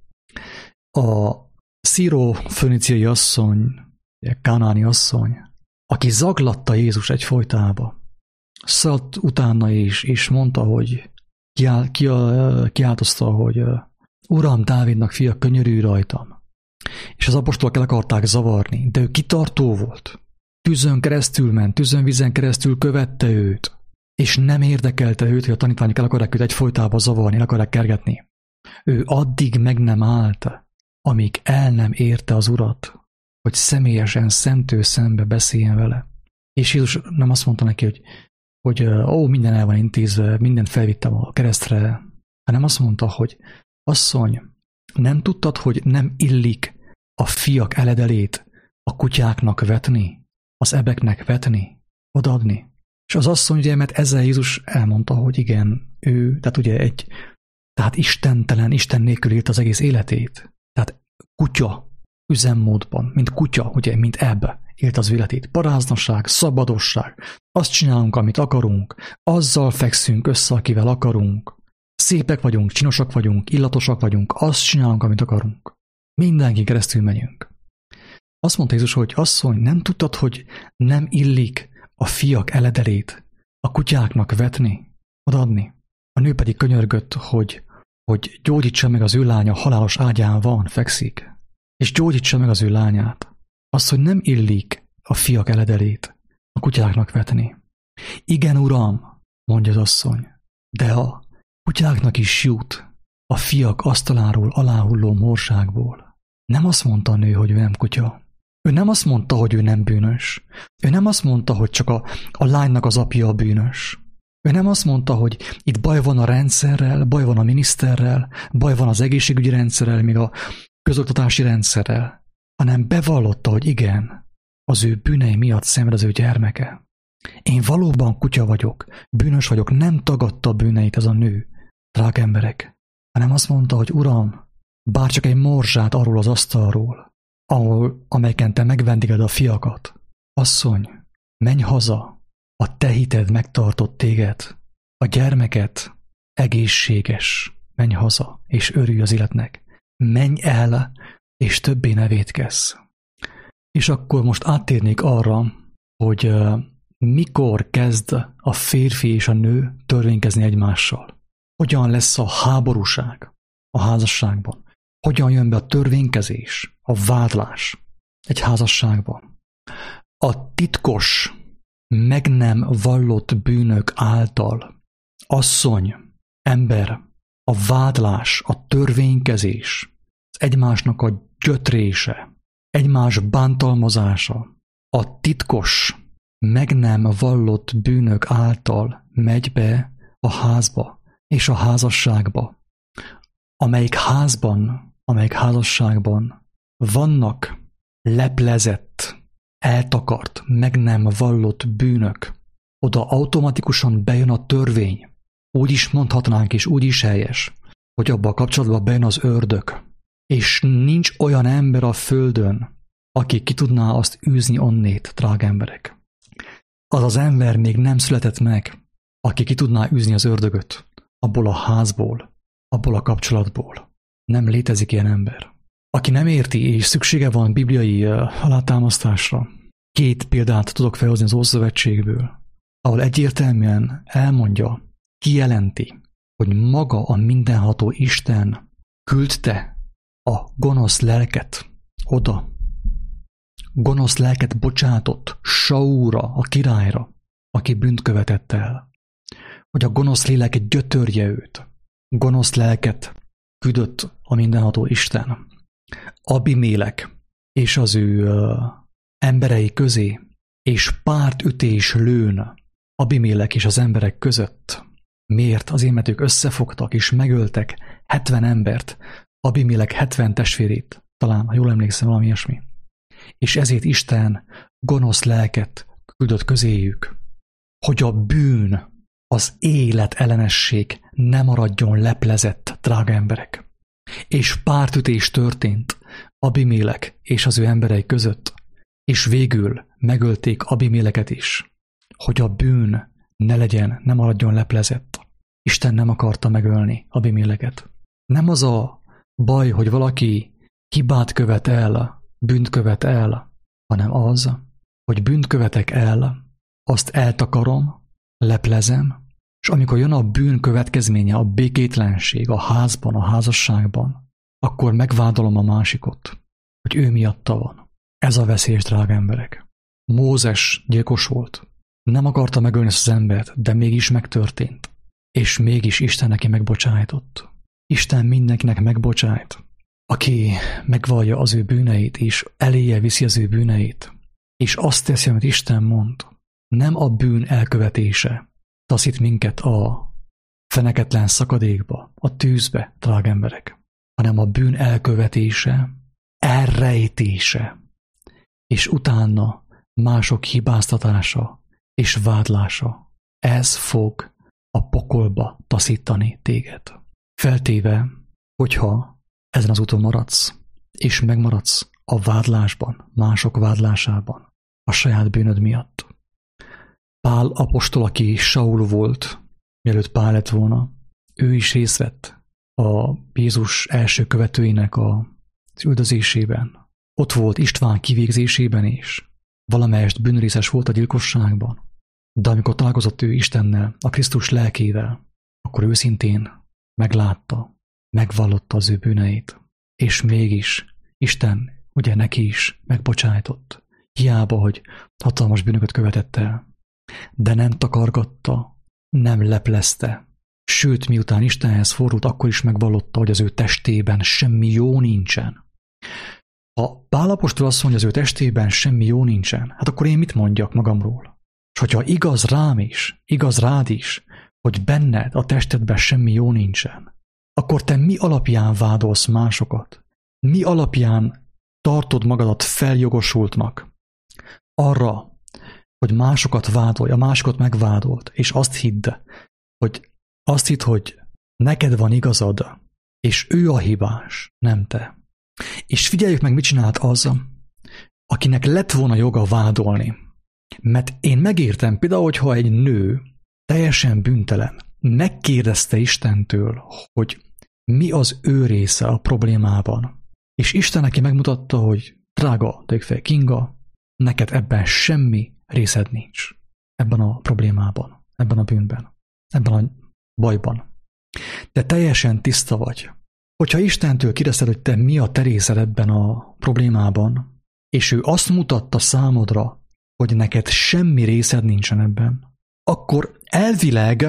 A szíró-föníciai asszony, kánáni asszony, aki zaglatta Jézus egyfolytába, szaladt utána is, és mondta, hogy kiál, kiál, kiáltozta, hogy Uram, Dávidnak fia, könyörülj rajtam. És az apostolok el akarták zavarni, de ő kitartó volt. Tűzön keresztül ment, tűzön vízen keresztül követte őt, és nem érdekelte őt, hogy a tanítványok el akarják őt egyfolytába zavarni, el akarják kergetni. Ő addig meg nem állt, amíg el nem érte az Urat, hogy személyesen szemtől szembe beszéljen vele. És Jézus nem azt mondta neki, hogy, hogy ó, minden el van intézve, mindent felvittem a keresztre, hanem azt mondta, hogy asszony, nem tudtad, hogy nem illik a fiak eledelét a kutyáknak vetni, az ebeknek vetni, odaadni? És az asszony ugye, mert ezzel Jézus elmondta, hogy igen, ő, tehát ugye egy, tehát istentelen, Isten nélkül élt az egész életét. Tehát kutya üzemmódban, mint kutya, ugye, mint ebb élt az életét. Paráznaság, szabadosság, azt csinálunk, amit akarunk, azzal fekszünk össze, akivel akarunk. Szépek vagyunk, csinosak vagyunk, illatosak vagyunk, azt csinálunk, amit akarunk. Mindenki keresztül megyünk. Azt mondta Jézus, hogy asszony, nem tudtad, hogy nem illik a fiak eledelét a kutyáknak vetni, odaadni? A nő pedig könyörgött, hogy, hogy gyógyítsa meg az ő lánya, halálos ágyán van, fekszik, és gyógyítsa meg az ő lányát. Azt, hogy nem illik a fiak eledelét a kutyáknak vetni. Igen, Uram, mondja az asszony, de a kutyáknak is jut a fiak asztaláról aláhulló morságból. Nem azt mondta a nő, hogy ő nem kutya. Ő nem azt mondta, hogy ő nem bűnös. Ő nem azt mondta, hogy csak a, a lánynak az apja a bűnös. Ő nem azt mondta, hogy itt baj van a rendszerrel, baj van a miniszterrel, baj van az egészségügyi rendszerrel, még a közoktatási rendszerrel, hanem bevallotta, hogy igen, az ő bűnei miatt szenved az ő gyermeke. Én valóban kutya vagyok, bűnös vagyok, nem tagadta a bűneit ez a nő, drága emberek, hanem azt mondta, hogy Uram, bárcsak egy morzsát arról az asztalról, ahol, amelyeken te megvendéged a fiakat. Asszony, menj haza, a te hited megtartott téged, a gyermeket egészséges, menj haza, és örülj az életnek. Menj el, és többé ne vétkezz. És akkor most áttérnék arra, hogy uh, mikor kezd a férfi és a nő törvénykezni egymással. Hogyan lesz a háborúság a házasságban? Hogyan jön be a törvénykezés, a vádlás egy házasságban? A titkos, meg nem vallott bűnök által, asszony, ember, a vádlás, a törvénykezés, az egymásnak a gyötrése, egymás bántalmazása, a titkos, meg nem vallott bűnök által megy be a házba és a házasságba, amelyik házban, amelyik házasságban vannak leplezett, eltakart, meg nem vallott bűnök, oda automatikusan bejön a törvény. Úgy is mondhatnánk, és úgy is helyes, hogy abba a kapcsolatban bejön az ördög. És nincs olyan ember a földön, aki ki tudná azt űzni onnét, drága emberek. Az az ember még nem született meg, aki ki tudná űzni az ördögöt abból a házból, abból a kapcsolatból. Nem létezik ilyen ember. Aki nem érti, és szüksége van bibliai alátámasztásra, két példát tudok felhozni az Ószövetségből, ahol egyértelműen elmondja, kijelenti, hogy maga a mindenható Isten küldte a gonosz lelket oda. Gonosz lelket bocsátott Saúlra, a királyra, aki bűnt követett el. Hogy a gonosz lélek gyötörje őt. Gonosz lelket küldött a mindenható Isten. Abimélek és az ő uh, emberei közé, és pártütés lőn Abimélek és az emberek között. Miért? Azért, mert ők összefogtak és megöltek hetven embert, Abimélek hetven testvérét, talán, ha jól emlékszem, valami ilyesmi. És ezért Isten gonosz lelket küldött közéjük, hogy a bűn, az élet ellenesség ne maradjon leplezett, drága emberek. És pártütés történt Abimélek és az ő emberei között, és végül megölték Abiméleket is, hogy a bűn ne legyen, ne maradjon leplezett. Isten nem akarta megölni Abiméleket. Nem az a baj, hogy valaki hibát követ el, bűnt követ el, hanem az, hogy bűnt követek el, azt eltakarom, leplezem, és amikor jön a bűn következménye, a békétlenség a házban, a házasságban, akkor megvádolom a másikot, hogy ő miatta van. Ez a veszélyes, drága emberek. Mózes gyilkos volt. Nem akarta megölni ezt az embert, de mégis megtörtént. És mégis Isten neki megbocsájtott. Isten mindenkinek megbocsájt, aki megvallja az ő bűneit, és eléje viszi az ő bűneit, és azt teszi, amit Isten mond. Nem a bűn elkövetése taszít minket a feneketlen szakadékba, a tűzbe, drága emberek, hanem a bűn elkövetése, elrejtése, és utána mások hibáztatása és vádlása. Ez fog a pokolba taszítani téged. Feltéve, hogyha ezen az úton maradsz, és megmaradsz a vádlásban, mások vádlásában, a saját bűnöd miatt. Pál apostol, aki Saul volt, mielőtt Pál lett volna, ő is részt vett a Jézus első követőinek az üldözésében. Ott volt István kivégzésében is. Valamelyest bűnrészes volt a gyilkosságban. De amikor találkozott ő Istennel, a Krisztus lelkével, akkor őszintén meglátta, megvallotta az ő bűneit. És mégis Isten ugye neki is megbocsájtott. Hiába, hogy hatalmas bűnöket követett el. De nem takargatta, nem leplezte. Sőt, miután Istenhez fordult, akkor is megvallotta, hogy az ő testében semmi jó nincsen. Ha Pál apostol azt mondja, az ő testében semmi jó nincsen, hát akkor én mit mondjak magamról? És hogyha igaz rám is, igaz rád is, hogy benned, a testedben semmi jó nincsen, akkor te mi alapján vádolsz másokat? Mi alapján tartod magadat feljogosultnak arra, hogy másokat vádolj, a másokat megvádolt, és azt hidd, hogy azt hidd, hogy neked van igazad, és ő a hibás, nem te. És figyeljük meg, mit csinált az, akinek lett volna joga vádolni. Mert én megértem, például, hogyha egy nő teljesen bűntelen megkérdezte Istentől, hogy mi az ő része a problémában, és Isten neki megmutatta, hogy drága, tegyük fel, Kinga, neked ebben semmi részed nincs. Ebben a problémában, ebben a bűnben, ebben a bajban. Te teljesen tiszta vagy. Hogyha Istentől kérdezted, hogy te mi a te részed ebben a problémában, és ő azt mutatta számodra, hogy neked semmi részed nincsen ebben, akkor elvileg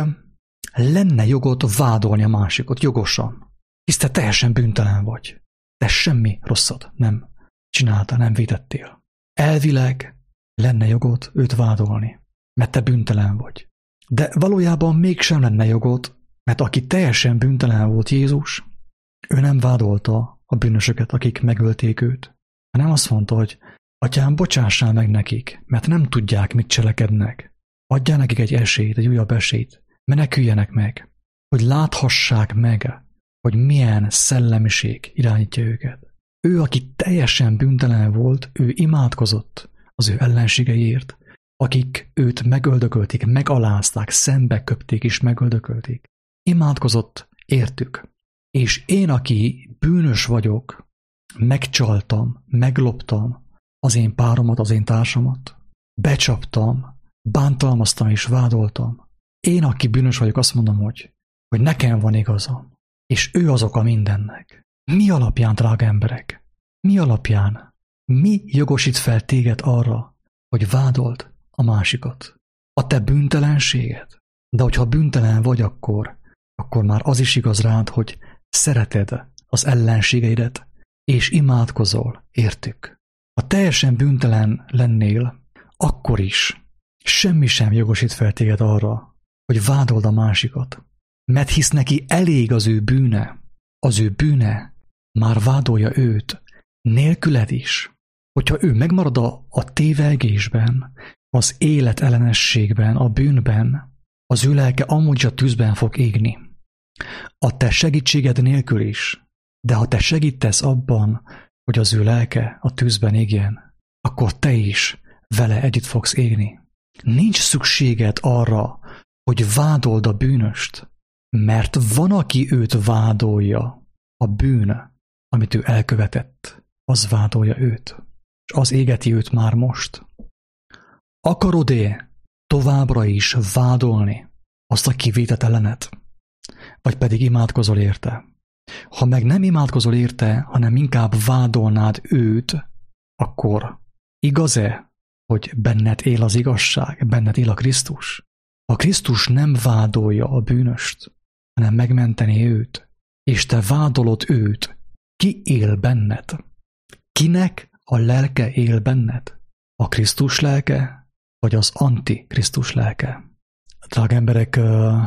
lenne jogod vádolni a másikot jogosan, hisz te teljesen bűntelen vagy. Te semmi rosszat nem csináltál, nem vétettél. Elvileg lenne jogod őt vádolni, mert te bűntelen vagy. De valójában mégsem lenne jogod, mert aki teljesen bűntelen volt Jézus, ő nem vádolta a bűnösöket, akik megölték őt, hanem azt mondta, hogy Atyám, bocsássál meg nekik, mert nem tudják, mit cselekednek. Adjál nekik egy esélyt, egy újabb esélyt, meneküljenek meg, hogy láthassák meg, hogy milyen szellemiség irányítja őket. Ő, aki teljesen bűntelen volt, ő imádkozott az ő ellenségeiért, akik őt megöldökölték, megalázták, szembe köpték és megöldökölték. Imádkozott értük. És én, aki bűnös vagyok, megcsaltam, megloptam az én páromat, az én társamat, becsaptam, bántalmaztam és vádoltam. Én, aki bűnös vagyok, azt mondom, hogy, hogy nekem van igazam, és ő az oka mindennek. Mi alapján, drága emberek? Mi alapján? Mi jogosít fel téged arra, hogy vádold a másikat? A te bűntelenséged? De hogyha bűntelen vagy, akkor, akkor már az is igaz rád, hogy szereted az ellenségeidet, és imádkozol értük. Ha teljesen bűntelen lennél, akkor is semmi sem jogosít fel téged arra, hogy vádold a másikat. Mert hisz neki elég az ő bűne, az ő bűne már vádolja őt, nélküled is. Hogyha ő megmarad a, a tévegésben, az életellenességben, a bűnben, az ő lelke amúgy a tűzben fog égni. A te segítséged nélkül is, de ha te segítesz abban, hogy az ő lelke a tűzben égjen, akkor te is vele együtt fogsz égni. Nincs szükséged arra, hogy vádold a bűnöst, mert van, aki őt vádolja. A bűn, amit ő elkövetett, az vádolja őt, és az égeti őt már most. Akarod-e továbbra is vádolni azt a kivétetelenet, vagy pedig imádkozol érte? Ha meg nem imádkozol érte, hanem inkább vádolnád őt, akkor igaz-e, hogy benned él az igazság, benned él a Krisztus? Ha Krisztus nem vádolja a bűnöst, hanem megmenteni őt, és te vádolod őt, ki él benned? Kinek a lelke él benned? A Krisztus lelke, vagy az antikrisztus lelke? Drága emberek,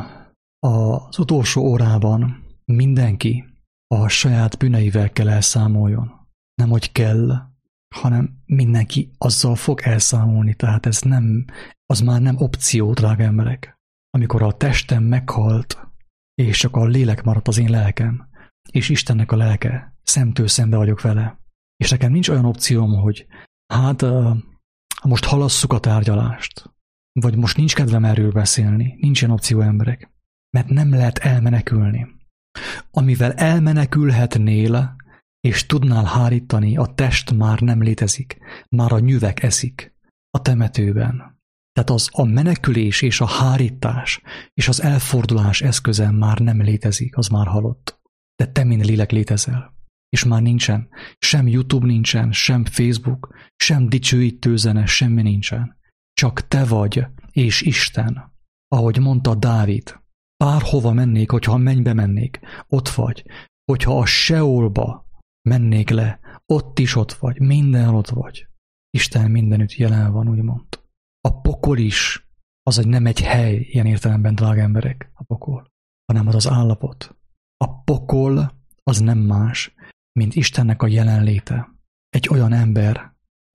az utolsó órában mindenki a saját bűneivel kell elszámoljon. Nem, hogy kell, hanem mindenki azzal fog elszámolni, tehát ez nem, az már nem opció, drága emberek. Amikor a testem meghalt, és csak a lélek maradt az én lelkem, és Istennek a lelke, szemtől szembe vagyok vele. És nekem nincs olyan opcióm, hogy hát most halasszuk a tárgyalást, vagy most nincs kedvem erről beszélni, nincs ilyen opció, emberek, mert nem lehet elmenekülni. Amivel elmenekülhetnél, és tudnál hárítani, a test már nem létezik, már a nyüvek eszik a temetőben. Tehát az a menekülés és a hárítás és az elfordulás eszköze már nem létezik, az már halott. De te, mint lélek létezel. És már nincsen, sem YouTube nincsen, sem Facebook, sem dicsőítő zene, semmi nincsen. Csak te vagy, és Isten. Ahogy mondta Dávid, bárhova mennék, hogyha a mennybe mennék, ott vagy. Hogyha a Seolba mennék le, ott is ott vagy, minden ott vagy. Isten mindenütt jelen van, úgymond. A pokol is az, hogy nem egy hely ilyen értelemben, drága emberek, a pokol, hanem az az állapot. A pokol az nem más, mint Istennek a jelenléte. Egy olyan ember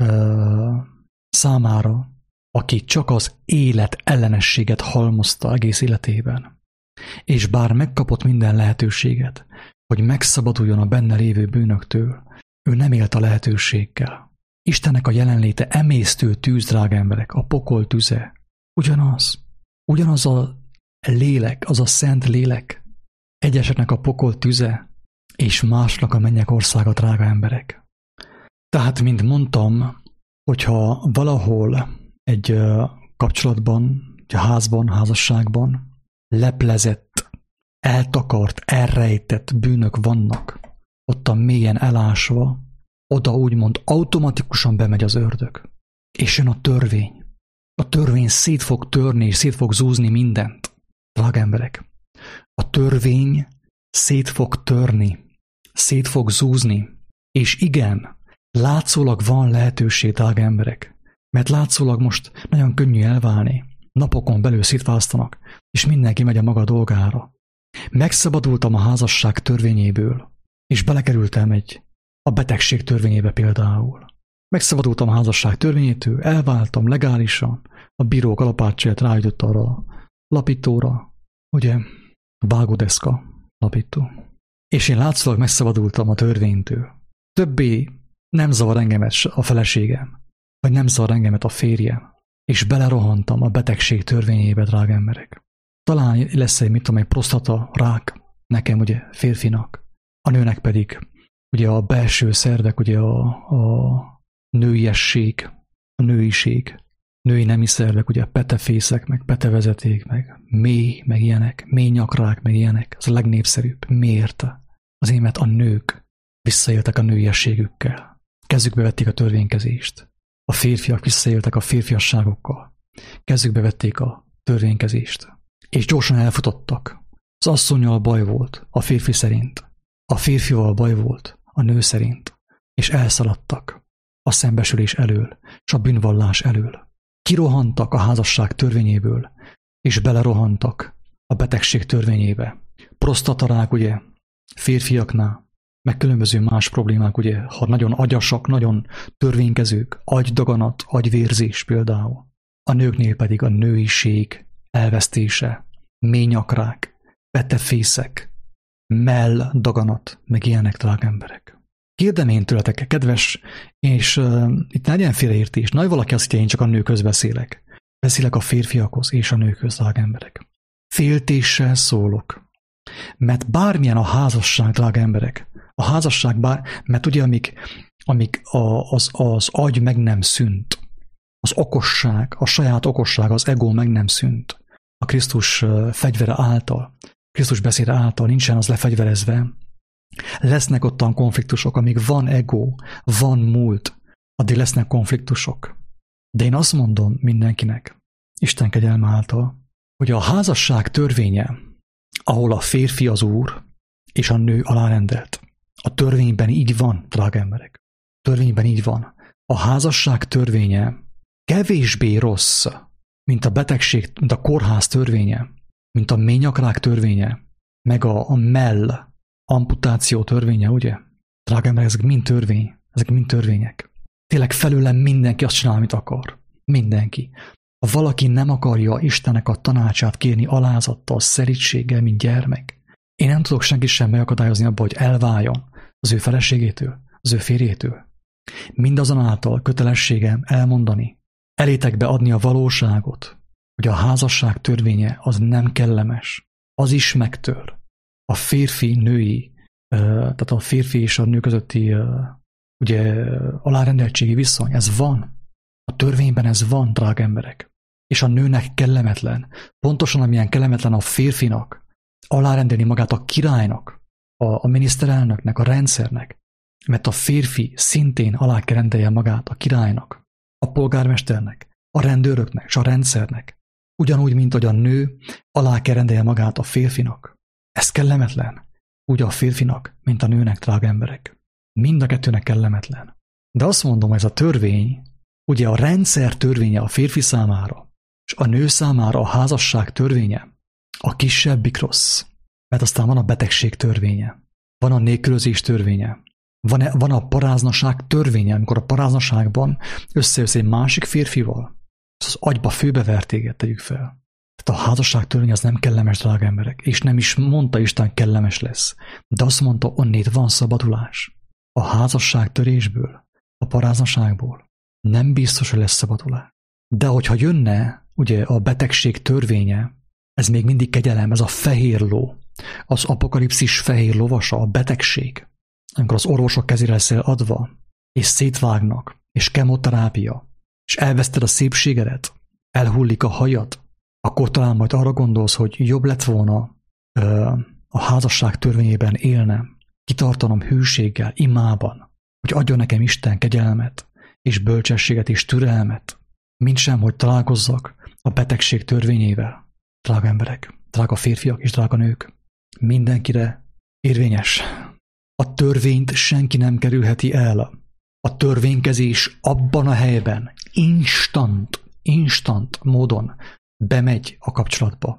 ö, számára, aki csak az élet ellenességet halmozta egész életében, és bár megkapott minden lehetőséget, hogy megszabaduljon a benne lévő bűnöktől, ő nem élt a lehetőséggel. Istennek a jelenléte emésztő tűz, drága emberek, a pokol tüze. Ugyanaz. Ugyanaz a lélek, az a szent lélek. Egyeseknek a pokol tüze, és másnak a mennyek országa, drága emberek. Tehát, mint mondtam, hogyha valahol egy kapcsolatban, egy házban, házasságban leplezett, eltakart, elrejtett bűnök vannak, ott a mélyen elásva, oda úgymond automatikusan bemegy az ördög. És jön a törvény. A törvény szét fog törni, és szét fog zúzni mindent. Drága emberek, a törvény szét fog törni, szét fog zúzni, és igen, látszólag van lehetőség, drága emberek, mert látszólag most nagyon könnyű elválni, napokon belül szétválasztanak, és mindenki megy a maga dolgára. Megszabadultam a házasság törvényéből, és belekerültem egy a betegség törvényébe például. Megszabadultam a házasság törvényétől, elváltam legálisan, a bírók alapáccsaját rájutott arra a lapítóra, ugye, vágódeszka lapító. És én látszólag megszabadultam a törvénytől. Többé nem zavar engemet a feleségem, vagy nem zavar engemet a férjem, és belerohantam a betegség törvényébe, drága emberek. Talán lesz egy, mit tudom, egy prostata rák nekem, ugye, férfinak, a nőnek pedig ugye a belső szervek, ugye a, a nőiesség, a nőiség, női nemi szervek, ugye a petefészek, meg petevezeték, meg mély, meg ilyenek, mély nyakrák, meg ilyenek, az a legnépszerűbb. Miért? Azért, mert a nők visszaéltek a nőiességükkel. Kezükbe vették a törvénykezést. A férfiak visszaéltek a férfiasságokkal. Kezükbe vették a törvénykezést. És gyorsan elfutottak. Az asszonnyal baj volt, a férfi szerint. A férfival baj volt, a nő szerint. És elszaladtak a szembesülés elől, és a bűnvallás elől. Kirohantak a házasság törvényéből, és belerohantak a betegség törvényébe. Prostatarák, ugye, férfiaknál, meg különböző más problémák, ugye, ha nagyon agyasak, nagyon törvénykezők, agydaganat, agyvérzés például. A nőknél pedig a nőiség elvesztése, mélynyakrák, petefészek, mell, daganat, meg ilyenek, drága emberek. Kérdem én tőletek, kedves, és uh, itt legyen félreértés. Nagy valaki azt hitte, én csak a nőkhöz beszélek. Beszélek a férfiakhoz és a nőkhöz, drága emberek. Féltéssel szólok. Mert bármilyen a házasság, drága emberek, a házasság, bár, mert ugye amik, amik a, az, az agy meg nem szűnt, az okosság, a saját okosság, az ego meg nem szűnt. A Krisztus fegyvere által, Krisztus beszéde által nincsen az lefegyverezve. Lesznek ottan konfliktusok, amíg van ego, van múlt, addig lesznek konfliktusok. De én azt mondom mindenkinek, Isten kegyelme által, hogy a házasság törvénye, ahol a férfi az úr, és a nő alárendelt. A törvényben így van, drága emberek. A törvényben így van. A házasság törvénye kevésbé rossz, mint a betegség, mint a kórház törvénye, mint a mélynyakrák törvénye, meg a, a mell, amputáció törvénye, ugye? Drága emberek, ezek mind törvény, ezek mind törvények. Tényleg felőlem mindenki azt csinál, amit akar. Mindenki. Ha valaki nem akarja Istennek a tanácsát kérni alázattal, szerítséggel, mint gyermek, én nem tudok senki sem megakadályozni abba, hogy elváljon az ő feleségétől, az ő férjétől. Mindazonáltal kötelességem elmondani, elétekbe adni a valóságot, hogy a házasság törvénye az nem kellemes, az is megtör. A férfi-női, tehát a férfi és a nő közötti ugye, alárendeltségi viszony, ez van. A törvényben ez van, drága emberek. És a nőnek kellemetlen. Pontosan amilyen kellemetlen a férfinak alárendelni magát a királynak, a, a miniszterelnöknek, a rendszernek, mert a férfi szintén alá kell rendelje magát a királynak, a polgármesternek, a rendőröknek és a rendszernek. Ugyanúgy, mint hogy a nő alá kell rendelje magát a férfinak. Ez kellemetlen. Úgy a férfinak, mint a nőnek, drága emberek. Mind a kettőnek kellemetlen. De azt mondom, ez a törvény, ugye a rendszer törvénye a férfi számára, És a nő számára a házasság törvénye a kisebbik rossz, mert aztán van a betegség törvénye, van a nélkülözés törvénye, van, -e, van a paráznaság törvénye, amikor a paráznaságban összejössz egy másik férfival, az agyba főbevert téged, tegyük fel. Tehát a házasság törvény az nem kellemes, drága emberek, és nem is mondta Isten kellemes lesz, de azt mondta, onnét van szabadulás. A házasság törésből, a paráznaságból nem biztos, hogy lesz szabadulás. De hogyha jönne ugye a betegség törvénye, ez még mindig kegyelem, ez a fehér ló, az apokalipszis fehér lovasa, a betegség, amikor az orvosok kezére leszel adva, és szétvágnak, és kemoterápia, és elveszted a szépségedet, elhullik a hajad, akkor talán majd arra gondolsz, hogy jobb lett volna ö, a házasság törvényében élnem, kitartanom hűséggel, imában, hogy adjon nekem Isten kegyelmet, és bölcsességet, és türelmet, mint sem, hogy találkozzak a betegség törvényével. Drága emberek, drága férfiak és drága nők, mindenkire érvényes. A törvényt senki nem kerülheti el. A törvénykezés abban a helyben instant, instant módon bemegy a kapcsolatba.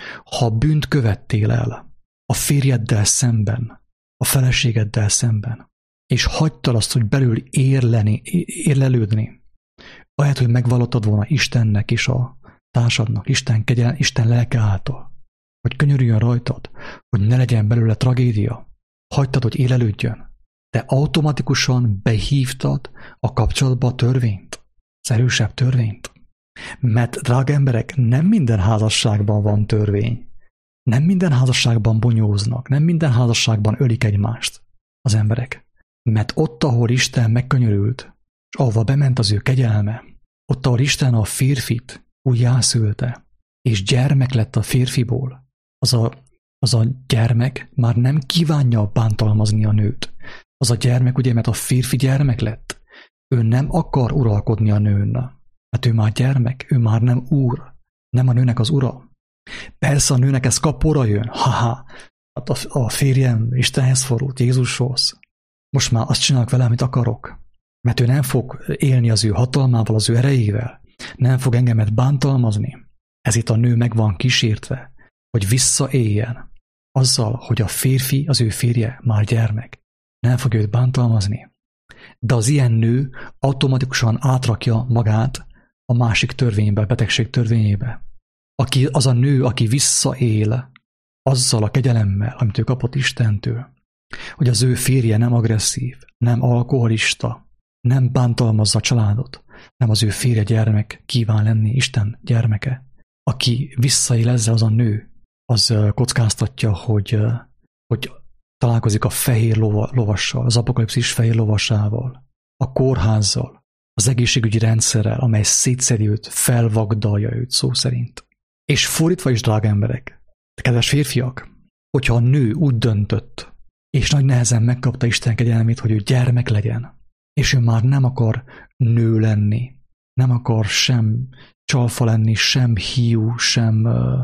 Ha bűnt követtél el a férjeddel szemben, a feleségeddel szemben, és hagytad azt, hogy belül érleni, érlelődni, ahelyett, hogy megvallottad volna Istennek és a társadnak, Isten kegyel, Isten lelke által, hogy könyörüljön rajtad, hogy ne legyen belőle tragédia, hagytad, hogy élelődjön, de automatikusan behívtad a kapcsolatba a törvényt, az erősebb törvényt. Mert, drága emberek, nem minden házasságban van törvény. Nem minden házasságban bonyóznak, nem minden házasságban ölik egymást az emberek. Mert ott, ahol Isten megkönyörült, és ahova bement az ő kegyelme, ott, ahol Isten a férfit újjászülte, és gyermek lett a férfiból, az a, az a gyermek már nem kívánja bántalmazni a nőt. Az a gyermek, ugye, mert a férfi gyermek lett, ő nem akar uralkodni a nőn. Hát ő már gyermek, ő már nem úr, nem a nőnek az ura. Persze a nőnek ez kapóra jön, haha, hát a, a férjem Istenhez fordult, Jézushoz. Most már azt csinálok vele, amit akarok, mert ő nem fog élni az ő hatalmával, az ő erejével, nem fog engemet bántalmazni. Ezért a nő meg van kísértve, hogy visszaéljen azzal, hogy a férfi, az ő férje már gyermek. Nem fog őt bántalmazni. De az ilyen nő automatikusan átrakja magát a másik törvénybe, a betegség törvényébe. Aki, az a nő, aki visszaél azzal a kegyelemmel, amit ő kapott Istentől, hogy az ő férje nem agresszív, nem alkoholista, nem bántalmazza a családot, nem az ő férje gyermek kíván lenni, Isten gyermeke. Aki visszaél ezzel, az a nő, az kockáztatja, hogy, hogy találkozik a fehér lova, lovassal, az apokalipszis fehér lovasával, a kórházzal, az egészségügyi rendszerrel, amely szétszedi őt, felvagdalja őt szó szerint. És fordítva is, drága emberek, kedves férfiak, hogyha a nő úgy döntött, és nagy nehezen megkapta Isten kegyelmét, hogy ő gyermek legyen, és ő már nem akar nő lenni, nem akar sem csalfa lenni, sem hiú, sem ö,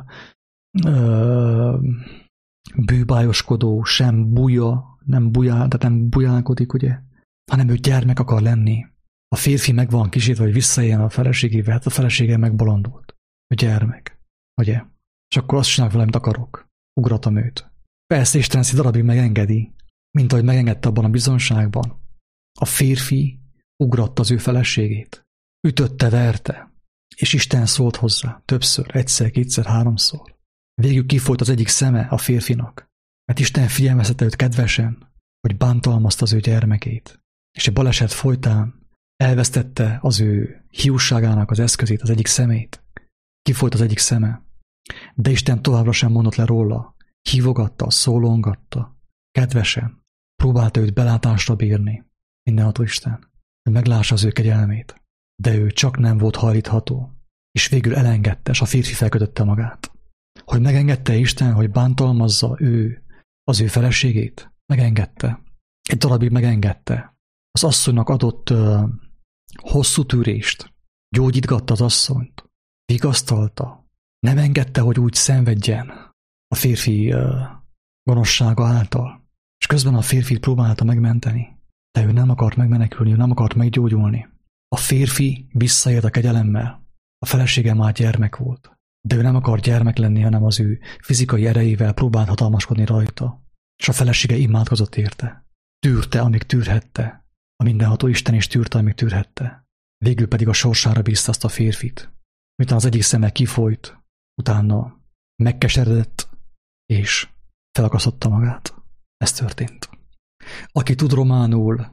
ö, bűbájoskodó, sem buja, nem bujál, de nem bujálkodik, ugye, hanem ő gyermek akar lenni. A férfi meg van kísértve, hogy visszaéljen a feleségével, hát a felesége megbolondult. A gyermek, ugye? És akkor azt csinálok vele, amit akarok. Ugratom őt. Persze Isten ezt egy darabig megengedi, mint ahogy megengedte abban a bizonságban. A férfi ugratta az ő feleségét. Ütötte, verte. És Isten szólt hozzá. Többször, egyszer, kétszer, háromszor. Végül kifolyt az egyik szeme a férfinak. Mert Isten figyelmeztette őt kedvesen, hogy bántalmazta az ő gyermekét. És egy baleset folytán elvesztette az ő hiúságának az eszközét, az egyik szemét. Kifolyt az egyik szeme. De Isten továbbra sem mondott le róla. Hívogatta, szólongatta. Kedvesen. Próbálta őt belátásra bírni. Mindenható Isten. Hogy meglássa az ő kegyelmét. De ő csak nem volt hajlítható. És végül elengedte, és a férfi felkötötte magát. Hogy megengedte Isten, hogy bántalmazza ő az ő feleségét? Megengedte. Egy darabig megengedte. Az asszonynak adott uh, hosszú tűrést. Gyógyítgatta az asszonyt. Vigasztalta. Nem engedte, hogy úgy szenvedjen a férfi uh, gonoszsága által. És közben a férfit próbálta megmenteni. De ő nem akart megmenekülni, ő nem akart meggyógyulni. A férfi visszaért a kegyelemmel. A felesége már gyermek volt, de ő nem akar gyermek lenni, hanem az ő fizikai erejével próbált hatalmaskodni rajta, és a felesége imádkozott érte. Tűrte, amíg tűrhette. A mindenható Isten is tűrte, amíg tűrhette. Végül pedig a sorsára bízta azt a férfit. Miután az egyik szeme kifolyt, utána megkeseredett, és felakasztotta magát. Ez történt. Aki tud románul,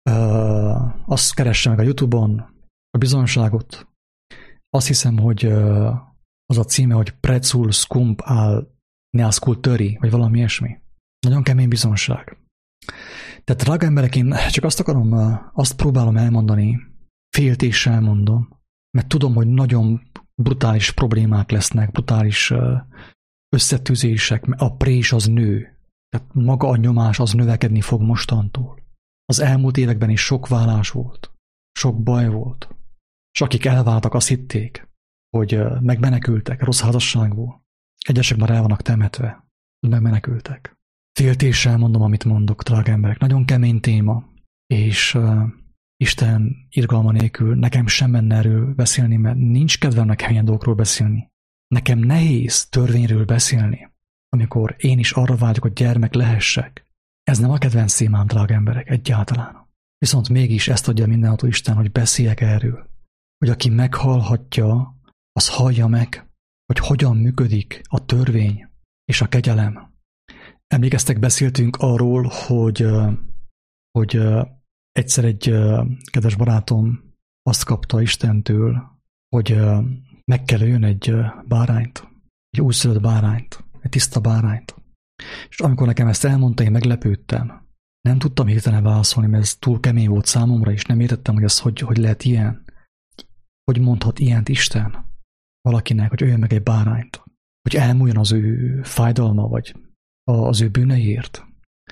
uh, azt keresse meg a YouTube-on a bizonyságot. Azt hiszem, hogy uh, az a címe, hogy Precul scump al neascultării, vagy valami ilyesmi. Nagyon kemény bizonyság. Tehát drága emberek, én csak azt akarom, uh, azt próbálom elmondani, féltéssel mondom, mert tudom, hogy nagyon brutális problémák lesznek, brutális uh, összetűzések, a prés az nő. Tehát maga a nyomás az növekedni fog mostantól. Az elmúlt években is sok vállás volt, sok baj volt. És akik elváltak, azt hitték, hogy megmenekültek rossz házasságból. Egyesek már el vannak temetve, hogy megmenekültek. Féltéssel mondom, amit mondok, drága emberek. Nagyon kemény téma, és uh, Isten irgalma nélkül nekem sem menne erről beszélni, mert nincs kedvem nekem ilyen dolgokról beszélni. Nekem nehéz törvényről beszélni, amikor én is arra vágyok, hogy gyermek lehessek. Ez nem a kedvenc témám, drága emberek, egyáltalán. Viszont mégis ezt adja mindenható Isten, hogy beszéljek erről. Hogy aki meghallhatja, az hallja meg, hogy hogyan működik a törvény és a kegyelem. Emlékeztek, beszéltünk arról, hogy, hogy egyszer egy kedves barátom azt kapta Istentől, hogy meg kell öljön egy bárányt, egy újszülött bárányt, egy tiszta bárányt. És amikor nekem ezt elmondta, én meglepődtem. Nem tudtam hirtelen válaszolni, mert ez túl kemény volt számomra, és nem értettem, hogy ez hogy, hogy lehet ilyen. Hogy mondhat ilyent Isten valakinek, hogy öljön meg egy bárányt, hogy elmúljon az ő fájdalma, vagy az ő bűneiért.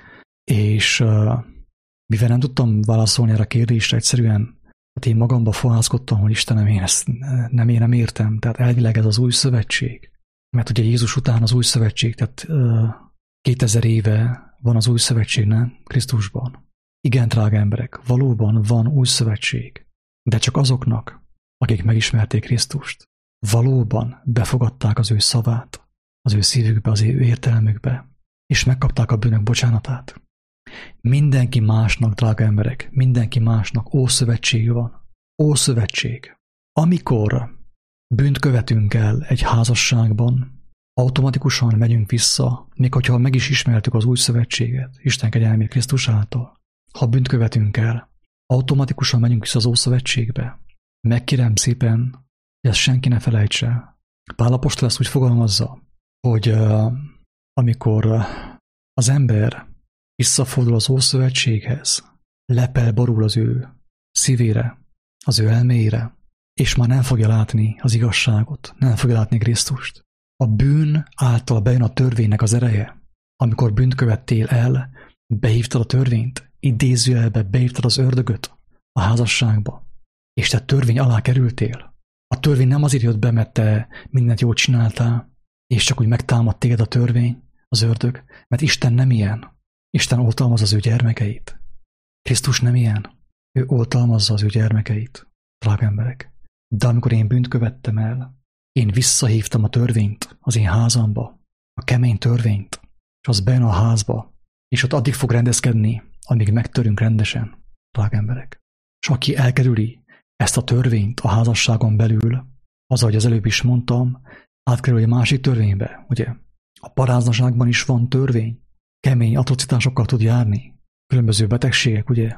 És uh, mivel nem tudtam válaszolni erre a kérdésre, egyszerűen hát én magamba fohászkodtam, hogy Istenem, én ezt nem, én nem értem. Tehát elvileg ez az új szövetség. Mert ugye Jézus után az új szövetség, tehát uh, kétezer éve van az új szövetség, nem? Krisztusban. Igen, drága emberek, valóban van új szövetség, de csak azoknak, akik megismerték Krisztust. Valóban befogadták az ő szavát, az ő szívükbe, az ő értelmükbe, és megkapták a bűnök bocsánatát. Mindenki másnak, drága emberek, mindenki másnak ószövetség van. Ószövetség. Amikor bűnt követünk el egy házasságban, automatikusan megyünk vissza, még hogyha meg is ismertük az új szövetséget, Isten kegyelmét Krisztus által. Ha bűnt követünk el, automatikusan megyünk vissza az ószövetségbe. Megkérem szépen, hogy ezt senki ne felejtse. Pál apostol ezt úgy fogalmazza, hogy uh, amikor uh, az ember visszafordul az ószövetséghez, lepel borul az ő szívére, az ő elméjére, és már nem fogja látni az igazságot, nem fogja látni Krisztust. A bűn által bejön a törvénynek az ereje. Amikor bűnt követtél el, behívtad a törvényt, idézőjelbe behívtad az ördögöt a házasságba, és te törvény alá kerültél. A törvény nem azért jött be, mert te mindent jól csináltál, és csak úgy megtámadt téged a törvény, az ördög, mert Isten nem ilyen. Isten oltalmaz az ő gyermekeit. Krisztus nem ilyen. Ő oltalmazza az ő gyermekeit, drága emberek. De amikor én bűnt követtem el, én visszahívtam a törvényt az én házamba, a kemény törvényt, és az bejön a házba, és ott addig fog rendezkedni, amíg megtörünk rendesen, drága emberek. És aki elkerüli ezt a törvényt a házasságon belül, az, ahogy az előbb is mondtam, átkerül egy másik törvénybe, ugye? A paráznaságban is van törvény, kemény atrocitásokkal tud járni, különböző betegségek, ugye?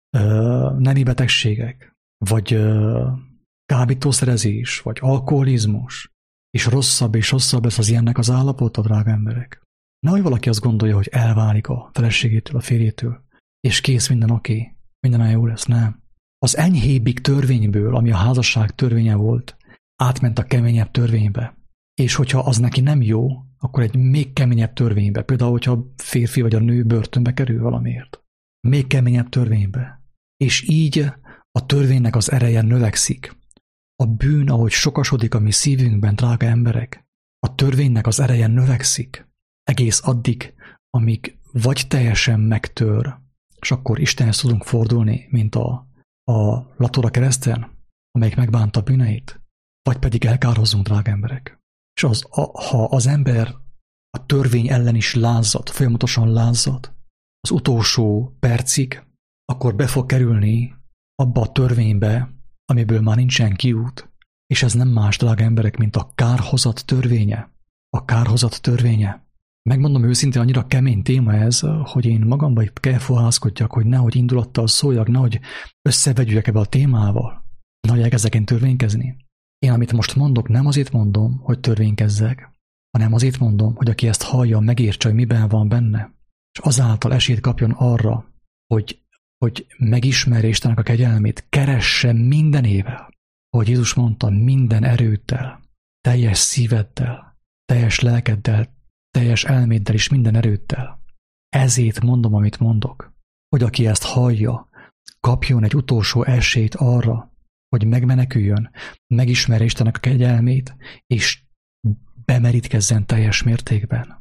Ö, nemi betegségek, vagy ö, kábítószerezés, vagy alkoholizmus, és rosszabb és rosszabb lesz az ilyennek az állapota, drága emberek. Nehogy valaki azt gondolja, hogy elválik a feleségétől, a férjétől, és kész, minden oké, minden olyan jó lesz, nem. Az enyhébbik törvényből, ami a házasság törvénye volt, átment a keményebb törvénybe. És hogyha az neki nem jó, akkor egy még keményebb törvénybe, például, hogyha a férfi vagy a nő börtönbe kerül valamiért. Még keményebb törvénybe. És így a törvénynek az ereje növekszik. A bűn, ahogy sokasodik a mi szívünkben, drága emberek, a törvénynek az ereje növekszik. Egész addig, amíg vagy teljesen megtör, és akkor Istenhez tudunk fordulni, mint a, a latora kereszten, amelyik megbánta bűneit, vagy pedig elkárhozunk, drága emberek. És az, a, ha az ember a törvény ellen is lázzad, folyamatosan lázzad, az utolsó percig, akkor be fog kerülni abba a törvénybe, amiből már nincsen kiút, és ez nem más, drága emberek, mint a kárhozat törvénye. A kárhozat törvénye. Megmondom őszintén, annyira kemény téma ez, hogy én magamba itt kell fohászkodjak, hogy nehogy indulattal szóljak, nehogy összevegyüljek ebbe a témával, nehogy elkezdek én törvénykezni. Én, amit most mondok, nem azért mondom, hogy törvénykezzek, hanem azért mondom, hogy aki ezt hallja, megértse, hogy miben van benne, és azáltal esélyt kapjon arra, hogy, hogy megismerje Istennek a kegyelmét, keresse mindenével, ahogy Jézus mondta, minden erőddel, teljes szíveddel, teljes lelkeddel, teljes elméddel és minden erőddel. Ezért mondom, amit mondok, hogy aki ezt hallja, kapjon egy utolsó esélyt arra, hogy megmeneküljön, megismerje Istennek a kegyelmét, és bemerítkezzen teljes mértékben.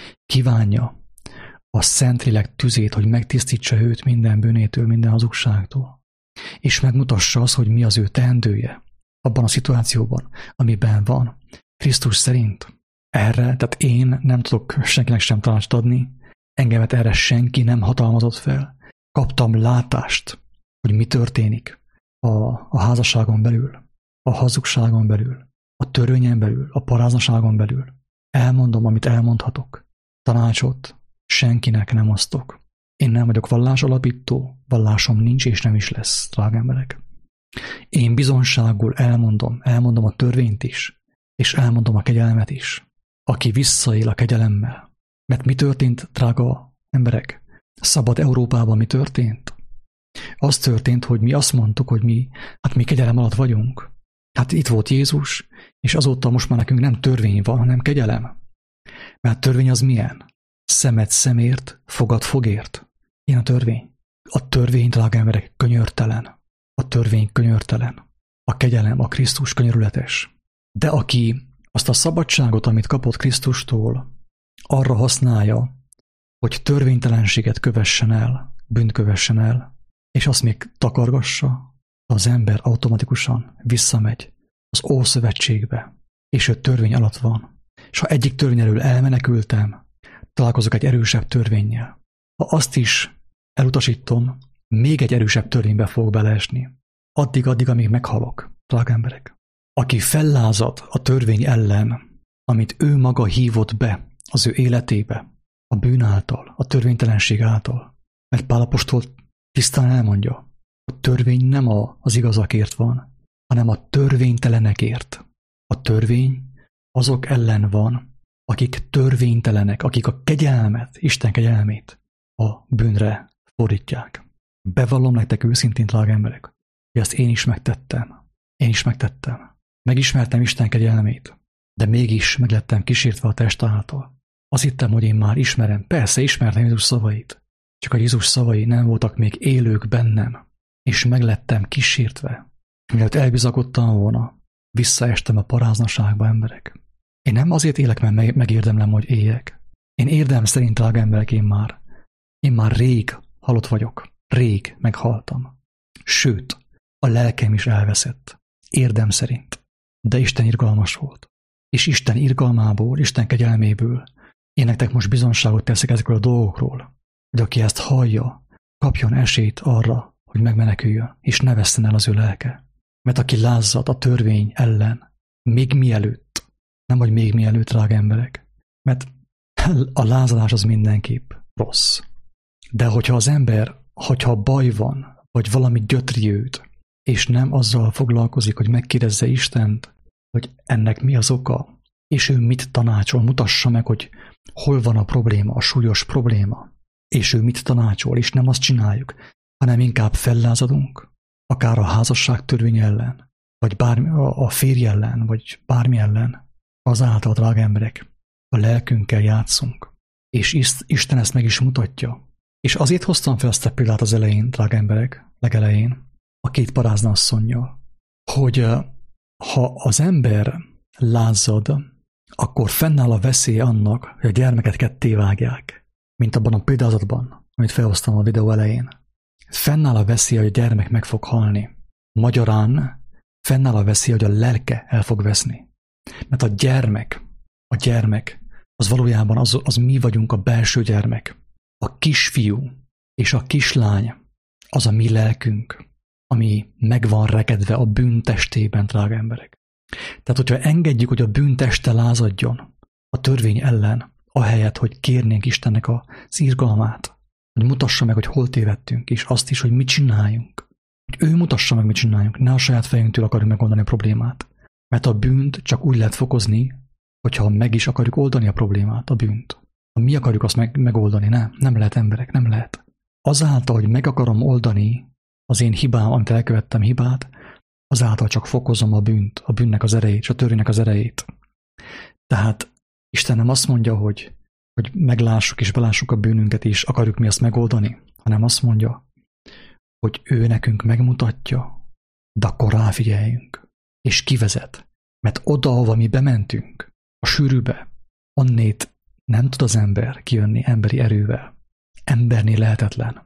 Kívánja a Szentlélek tüzét, hogy megtisztítsa őt minden bűnétől, minden hazugságtól, és megmutassa azt, hogy mi az ő teendője abban a szituációban, amiben van. Krisztus szerint erre, tehát én nem tudok senkinek sem tanácsot adni, engemet erre senki nem hatalmazott fel. Kaptam látást, hogy mi történik a, a házasságon belül, a hazugságon belül, a törvényen belül, a paráznaságon belül. Elmondom, amit elmondhatok. Tanácsot senkinek nem osztok. Én nem vagyok vallásalapító, vallásom nincs és nem is lesz, drága emberek. Én bizonságul elmondom, elmondom a törvényt is, és elmondom a kegyelmet is. Aki visszaél a kegyelemmel. Mert mi történt, drága emberek? Szabad Európában mi történt? Az történt, hogy mi azt mondtuk, hogy mi, hát mi kegyelem alatt vagyunk. Hát itt volt Jézus, és azóta most már nekünk nem törvény van, hanem kegyelem. Mert törvény az milyen? Szemed szemért, fogad fogért. Ilyen a törvény. A törvény, drága emberek, könyörtelen. A törvény könyörtelen. A kegyelem, a Krisztus könyörületes. De aki azt a szabadságot, amit kapott Krisztustól, arra használja, hogy törvénytelenséget kövessen el, bűnt kövessen el, és azt még takargassa, az ember automatikusan visszamegy az Ószövetségbe, és ő törvény alatt van. És ha egyik törvény elől elmenekültem, találkozok egy erősebb törvénnyel. Ha azt is elutasítom, még egy erősebb törvénybe fogok beleesni. Addig-addig, amíg meghalok, drága emberek. Aki fellázad a törvény ellen, amit ő maga hívott be az ő életébe, a bűn által, a törvénytelenség által, mert Pál apostol tisztán elmondja, a törvény nem az igazakért van, hanem a törvénytelenekért. A törvény azok ellen van, akik törvénytelenek, akik a kegyelmet, Isten kegyelmét a bűnre fordítják. Bevallom nektek őszintén, drága emberek, hogy ezt én is megtettem. Én is megtettem. Megismertem Isten kegyelmét, de mégis meglettem kísértve a test által. Azt hittem, hogy én már ismerem. Persze, ismertem Jézus szavait, csak a Jézus szavai nem voltak még élők bennem, és meglettem kísértve. Mielőtt elbizakodtam volna, visszaestem a paráznaságba, emberek. Én nem azért élek, mert megérdemlem, hogy éljek. Én érdem szerint, drága emberek, én már, én már rég halott vagyok. Rég meghaltam. Sőt, a lelkem is elveszett. Érdem szerint. De Isten irgalmas volt. És Isten irgalmából, Isten kegyelméből én nektek most bizonságot teszek ezekről a dolgokról, hogy aki ezt hallja, kapjon esélyt arra, hogy megmeneküljön, és ne vesszen el az ő lelke. Mert aki lázzad a törvény ellen, még mielőtt, nem vagy még mielőtt, drága emberek, mert a lázadás az mindenképp rossz. De hogyha az ember, hogyha baj van, vagy valami gyötri őt, és nem azzal foglalkozik, hogy megkérdezze Istent, hogy ennek mi az oka, és ő mit tanácsol, mutassa meg, hogy hol van a probléma, a súlyos probléma, és ő mit tanácsol, és nem azt csináljuk, hanem inkább fellázadunk, akár a házasság törvény ellen, vagy bármi, a férj ellen, vagy bármi ellen, azáltal, drága emberek, a lelkünkkel játszunk. És Isten ezt meg is mutatja. És azért hoztam fel ezt a példát az elején, drága emberek, legelején, a két parázna asszonnyal, hogy ha az ember lázad, akkor fennáll a veszély annak, hogy a gyermeket ketté vágják, mint abban a példázatban, amit felhoztam a videó elején. Fennáll a veszély, hogy a gyermek meg fog halni. Magyarán fennáll a veszély, hogy a lelke el fog veszni. Mert a gyermek, a gyermek, az valójában az, az mi vagyunk, a belső gyermek. A kisfiú és a kislány, az a mi lelkünk, ami meg van rekedve a bűn testében, drága emberek. Tehát, hogyha engedjük, hogy a bűn teste lázadjon a törvény ellen, ahelyett, hogy kérnénk Istennek az irgalmát, hogy mutassa meg, hogy hol tévedtünk, és azt is, hogy mit csináljunk. Hogy ő mutassa meg, mit csináljunk, ne a saját fejünktől akarjuk megoldani a problémát. Mert a bűnt csak úgy lehet fokozni, hogyha meg is akarjuk oldani a problémát, a bűnt. Ha mi akarjuk azt meg, megoldani, nem, nem lehet emberek, nem lehet. Azáltal, hogy meg akarom oldani az én hibám, amit elkövettem hibát, azáltal csak fokozom a bűnt, a bűnnek az erejét, és a törvénynek az erejét. Tehát Isten nem azt mondja, hogy, hogy meglássuk és belássuk a bűnünket, és akarjuk mi azt megoldani, hanem azt mondja, hogy ő nekünk megmutatja, de akkor ráfigyeljünk, és kivezet. Mert oda, ahova mi bementünk, a sűrűbe, onnét nem tud az ember kijönni emberi erővel. Embernél lehetetlen.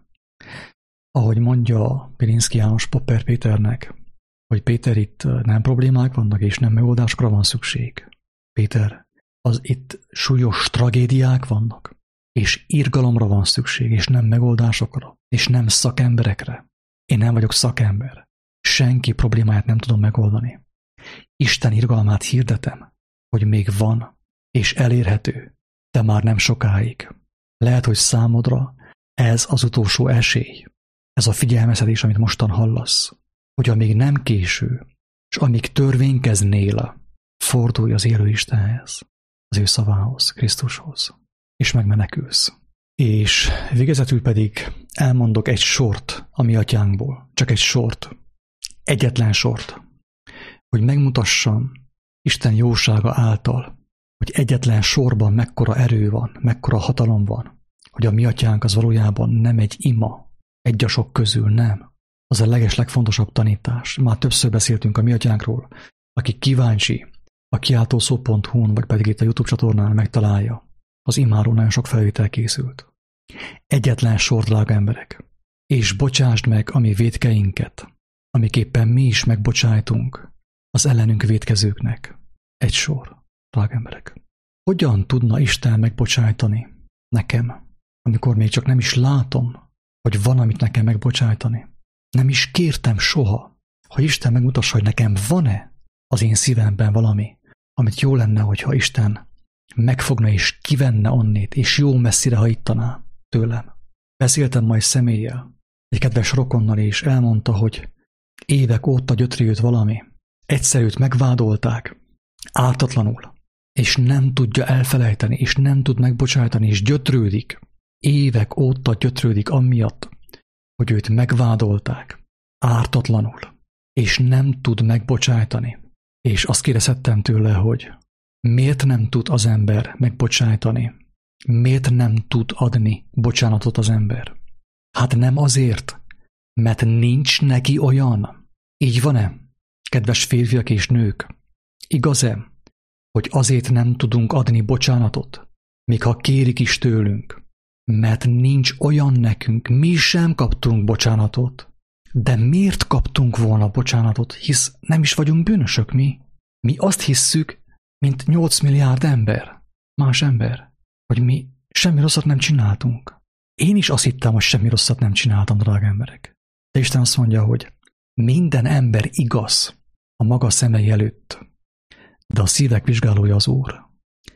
Ahogy mondja Pilinszky János Popper Péternek, hogy Péter, itt nem problémák vannak, és nem megoldásokra van szükség. Péter, az itt súlyos tragédiák vannak, és irgalomra van szükség, és nem megoldásokra, és nem szakemberekre. Én nem vagyok szakember. Senki problémáját nem tudom megoldani. Isten irgalmát hirdetem, hogy még van, és elérhető, de már nem sokáig. Lehet, hogy számodra ez az utolsó esély, ez a figyelmeztetés, amit mostan hallasz, hogy amíg nem késő, és amíg törvénykeznél, fordulj az élő Istenhez, az ő szavához, Krisztushoz, és megmenekülsz. És végezetül pedig elmondok egy sort a mi atyánkból, csak egy sort, egyetlen sort, hogy megmutassam Isten jósága által, hogy egyetlen sorban mekkora erő van, mekkora hatalom van, hogy a mi atyánk az valójában nem egy ima, egy a sok közül, nem. Az a leges, legfontosabb tanítás. Már többször beszéltünk a mi atyánkról. Aki kíváncsi, a kiáltószó pont hu-n, vagy pedig itt a YouTube csatornán megtalálja. Az imáról nagyon sok felvétel készült. Egyetlen sor, drága emberek. És bocsásd meg a mi vétkeinket, amiképpen mi is megbocsájtunk az ellenünk vétkezőknek. Egy sor, drága emberek. Hogyan tudna Isten megbocsájtani nekem, amikor még csak nem is látom, hogy van, amit nekem megbocsájtani? Nem is kértem soha, ha Isten megmutassa, hogy nekem van-e az én szívemben valami, amit jó lenne, hogyha Isten megfogna és kivenne onnét, és jó messzire hajítaná tőlem. Beszéltem majd személlyel, egy kedves rokonnal, és elmondta, hogy évek óta gyötri őt valami. Egyszer őt megvádolták, ártatlanul, és nem tudja elfelejteni, és nem tud megbocsájtani, és gyötrődik. Évek óta gyötrődik amiatt, hogy őt megvádolták, ártatlanul, és nem tud megbocsájtani. És azt kérdezhettem tőle, hogy miért nem tud az ember megbocsájtani? Miért nem tud adni bocsánatot az ember? Hát nem azért, mert nincs neki olyan. Így van-e, kedves férfiak és nők? Igaz-e, hogy azért nem tudunk adni bocsánatot, még ha kérik is tőlünk? Mert nincs olyan nekünk, mi sem kaptunk bocsánatot. De miért kaptunk volna bocsánatot, hisz nem is vagyunk bűnösök mi? Mi azt hisszük, mint nyolc milliárd ember, más ember, hogy mi semmi rosszat nem csináltunk. Én is azt hittem, hogy semmi rosszat nem csináltam, drága emberek. De Isten azt mondja, hogy minden ember igaz a maga szemei előtt, de a szívek vizsgálója az Úr.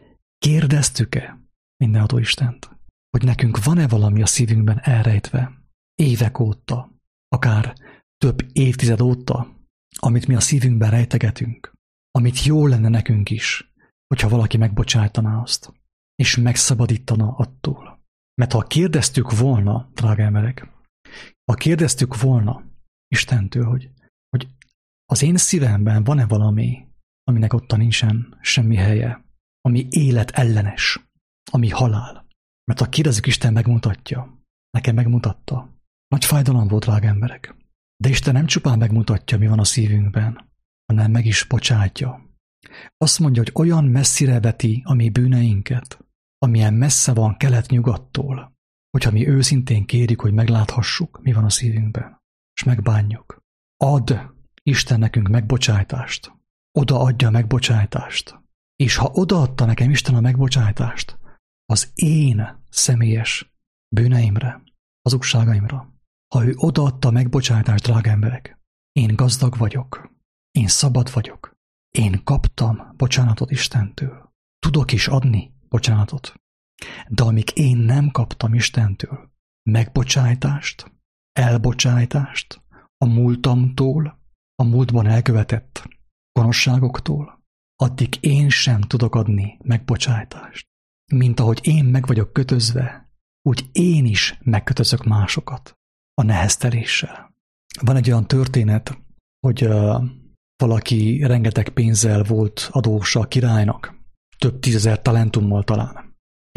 Kérdeztük-e mindenható Istent, hogy nekünk van-e valami a szívünkben elrejtve, évek óta, akár több évtized óta, amit mi a szívünkben rejtegetünk, amit jó lenne nekünk is, hogyha valaki megbocsájtaná azt, és megszabadítana attól. Mert ha kérdeztük volna, drága emberek, ha kérdeztük volna Istentől, hogy, hogy az én szívemben van-e valami, aminek ott nincsen semmi helye, ami élet ellenes, ami halál. Mert ha kérdezzük, Isten megmutatja, nekem megmutatta. Nagy fájdalom volt, drága emberek. De Isten nem csupán megmutatja, mi van a szívünkben, hanem meg is bocsátja. Azt mondja, hogy olyan messzire veti a mi bűneinket, amilyen messze van kelet-nyugattól, hogyha mi őszintén kérjük, hogy megláthassuk, mi van a szívünkben, és megbánjuk. Ad Isten nekünk megbocsájtást. Odaadja a megbocsájtást. És ha odaadta nekem Isten a megbocsájtást, az én személyes bűneimre, hazugságaimra, ha ő odaadta a megbocsájtást, drága emberek, én gazdag vagyok, én szabad vagyok, én kaptam bocsánatot Istentől. Tudok is adni bocsánatot. De amíg én nem kaptam Istentől megbocsájtást, elbocsájtást a múltamtól, a múltban elkövetett gonoszságoktól, addig én sem tudok adni megbocsájtást. Mint ahogy én meg vagyok kötözve, úgy én is megkötözök másokat a nehezteléssel. Van egy olyan történet, hogy uh, valaki rengeteg pénzzel volt adós a királynak, több tízezer talentummal talán,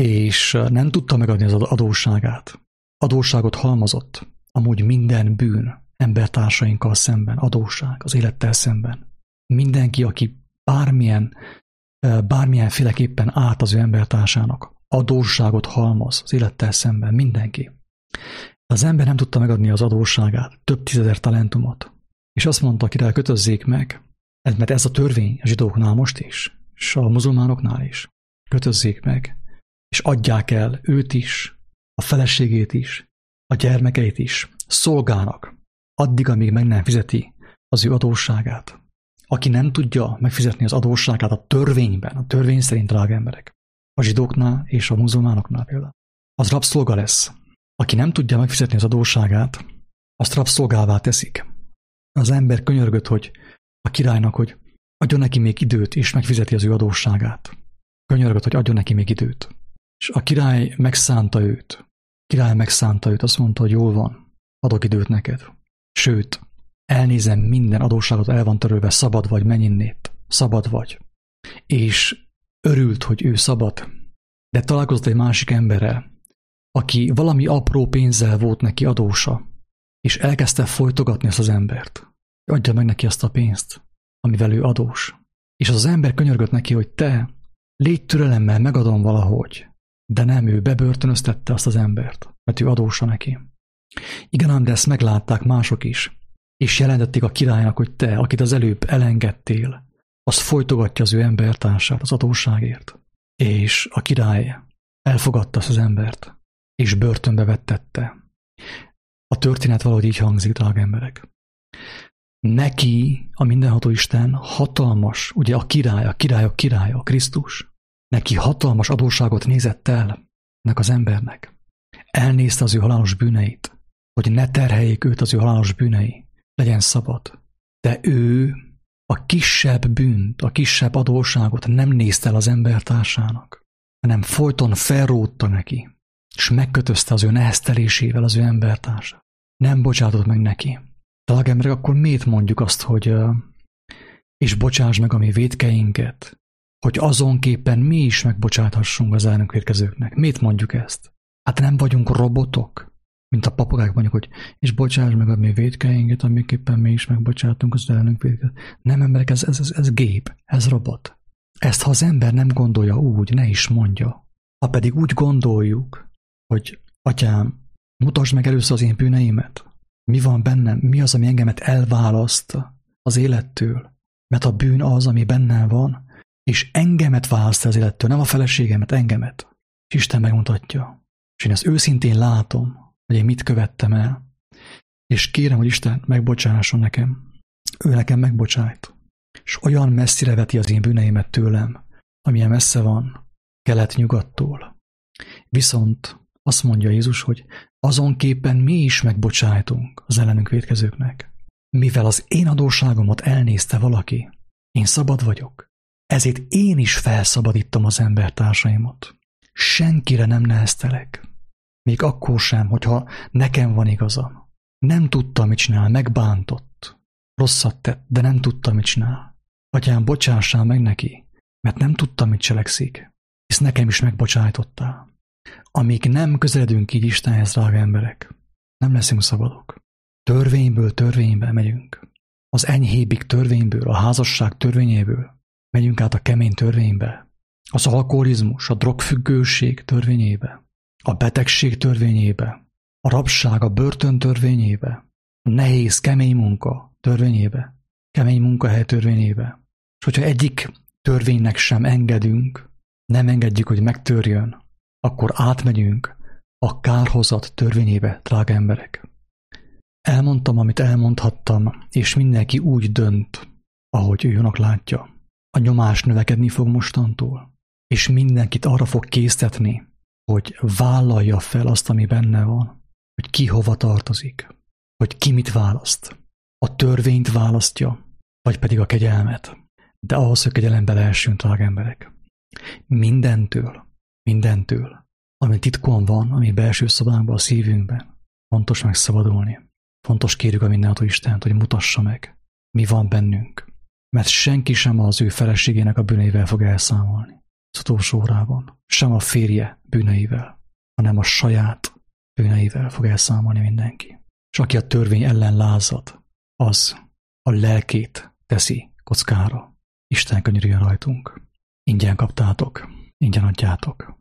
és nem tudta megadni az adósságát. Adósságot halmozott, amúgy minden bűn embertársainkkal szemben, adósság az élettel szemben. Mindenki, aki bármilyen, bármilyenféleképpen árt az ő embertársának, adósságot halmoz az élettel szemben, mindenki. Az ember nem tudta megadni az adósságát, több tízezer talentumot, és azt mondta, király, kötözzék meg, mert ez a törvény a zsidóknál most is, és a muzulmánoknál is. Kötözzék meg, és adják el őt is, a feleségét is, a gyermekeit is, szolgának, addig, amíg meg nem fizeti az ő adósságát. Aki nem tudja megfizetni az adósságát a törvényben, a törvény szerint, drága emberek, a zsidóknál és a muzulmánoknál például, az rabszolga lesz. Aki nem tudja megfizetni az adósságát, azt rabszolgává teszik. Az ember könyörgött, hogy a királynak, hogy adjon neki még időt, és megfizeti az ő adósságát. Könyörgött, hogy adjon neki még időt. És a király megszánta őt. A király megszánta őt, azt mondta, hogy jól van, adok időt neked. Sőt, elnézem, minden adósságot el van törölve, szabad vagy, menj innét, szabad vagy. És örült, hogy ő szabad, de találkozott egy másik emberrel, aki valami apró pénzzel volt neki adósa, és elkezdte folytogatni ezt az embert. Adja meg neki azt a pénzt, amivel ő adós. És az az ember könyörgött neki, hogy te, légy türelemmel, megadom valahogy. De nem, ő bebörtönöztette azt az embert, mert ő adósa neki. Igen, ám de ezt meglátták mások is, és jelentették a királynak, hogy te, akit az előbb elengedtél, az folytogatja az ő embertársát az adósságért. És a király elfogadta azt az embert, és börtönbe vettette. A történet valahogy így hangzik, drága emberek. Neki, a mindenható Isten hatalmas, ugye a király, a királyok királya, a Krisztus, neki hatalmas adósságot nézett el ennek az embernek. Elnézte az ő halálos bűneit, hogy ne terheljék őt az ő halálos bűnei, legyen szabad. De ő a kisebb bűnt, a kisebb adósságot nem nézte el az embertársának, hanem folyton felrótta neki, és megkötözte az ő neheztelésével az ő embertársát. Nem bocsátott meg neki. Drága emberek, akkor miért mondjuk azt, hogy és bocsáss meg a mi vétkeinket, hogy azonképpen mi is megbocsáthassunk az ellenünk vétkezőknek. Miért mondjuk ezt? Hát nem vagyunk robotok, mint a papagák mondjuk, hogy és bocsáss meg a mi vétkeinket, amiképpen mi is megbocsátunk az ellenünk vétkezőknek. Nem, emberek, ez, ez, ez, ez gép, ez robot. Ezt, ha az ember nem gondolja úgy, ne is mondja. Ha pedig úgy gondoljuk, hogy atyám, mutasd meg először az én bűneimet, mi van bennem, mi az, ami engemet elválaszt az élettől, mert a bűn az, ami bennem van, és engemet választ az élettől, nem a feleségemet, engemet. És Isten megmutatja. És én ezt őszintén látom, hogy én mit követtem el, és kérem, hogy Isten megbocsásson nekem. Ő nekem megbocsájt. És olyan messzire veti az én bűneimet tőlem, amilyen messze van, kelet-nyugattól. Viszont azt mondja Jézus, hogy azonképpen mi is megbocsájtunk az ellenünk vétkezőknek. Mivel az én adósságomat elnézte valaki, én szabad vagyok, ezért én is felszabadítom az embertársaimat. Senkire nem neheztelek. Még akkor sem, hogyha nekem van igazam. Nem tudta, mit csinál, megbántott. Rosszat tett, de nem tudta, mit csinál. Atyám, bocsássál meg neki, mert nem tudta, mit cselekszik. Hisz nekem is megbocsájtottál. Amíg nem közeledünk így Istenhez, drága emberek, nem leszünk szabadok. Törvényből törvénybe megyünk. Az enyhébbik törvényből, a házasság törvényéből megyünk át a kemény törvénybe. Az alkoholizmus, a drogfüggőség törvényébe, a betegség törvényébe, a rabság, a börtön törvényébe, a nehéz, kemény munka törvényébe. kemény munkahely törvényébe. És hogyha egyik törvénynek sem engedünk, nem engedjük, hogy megtörjön, akkor átmegyünk a kárhozat törvényébe, drága emberek. Elmondtam, amit elmondhattam, és mindenki úgy dönt, ahogy ő jónak látja. A nyomás növekedni fog mostantól, és mindenkit arra fog késztetni, hogy vállalja fel azt, ami benne van, hogy ki hova tartozik, hogy ki mit választ. A törvényt választja, vagy pedig a kegyelmet. De ahhoz, hogy kegyelembe lehessünk, drága emberek, mindentől, mindentől, ami titkon van, ami belső szobánkban, a szívünkben, fontos megszabadulni. Fontos kérjük a mindenható Istent, hogy mutassa meg, mi van bennünk. Mert senki sem az ő feleségének a bűneivel fog elszámolni az utolsó órában. Sem a férje bűneivel, hanem a saját bűneivel fog elszámolni mindenki. És aki a törvény ellen lázad, az a lelkét teszi kockára. Isten könyörüljön rajtunk. Ingyen kaptátok, ingyen adjátok.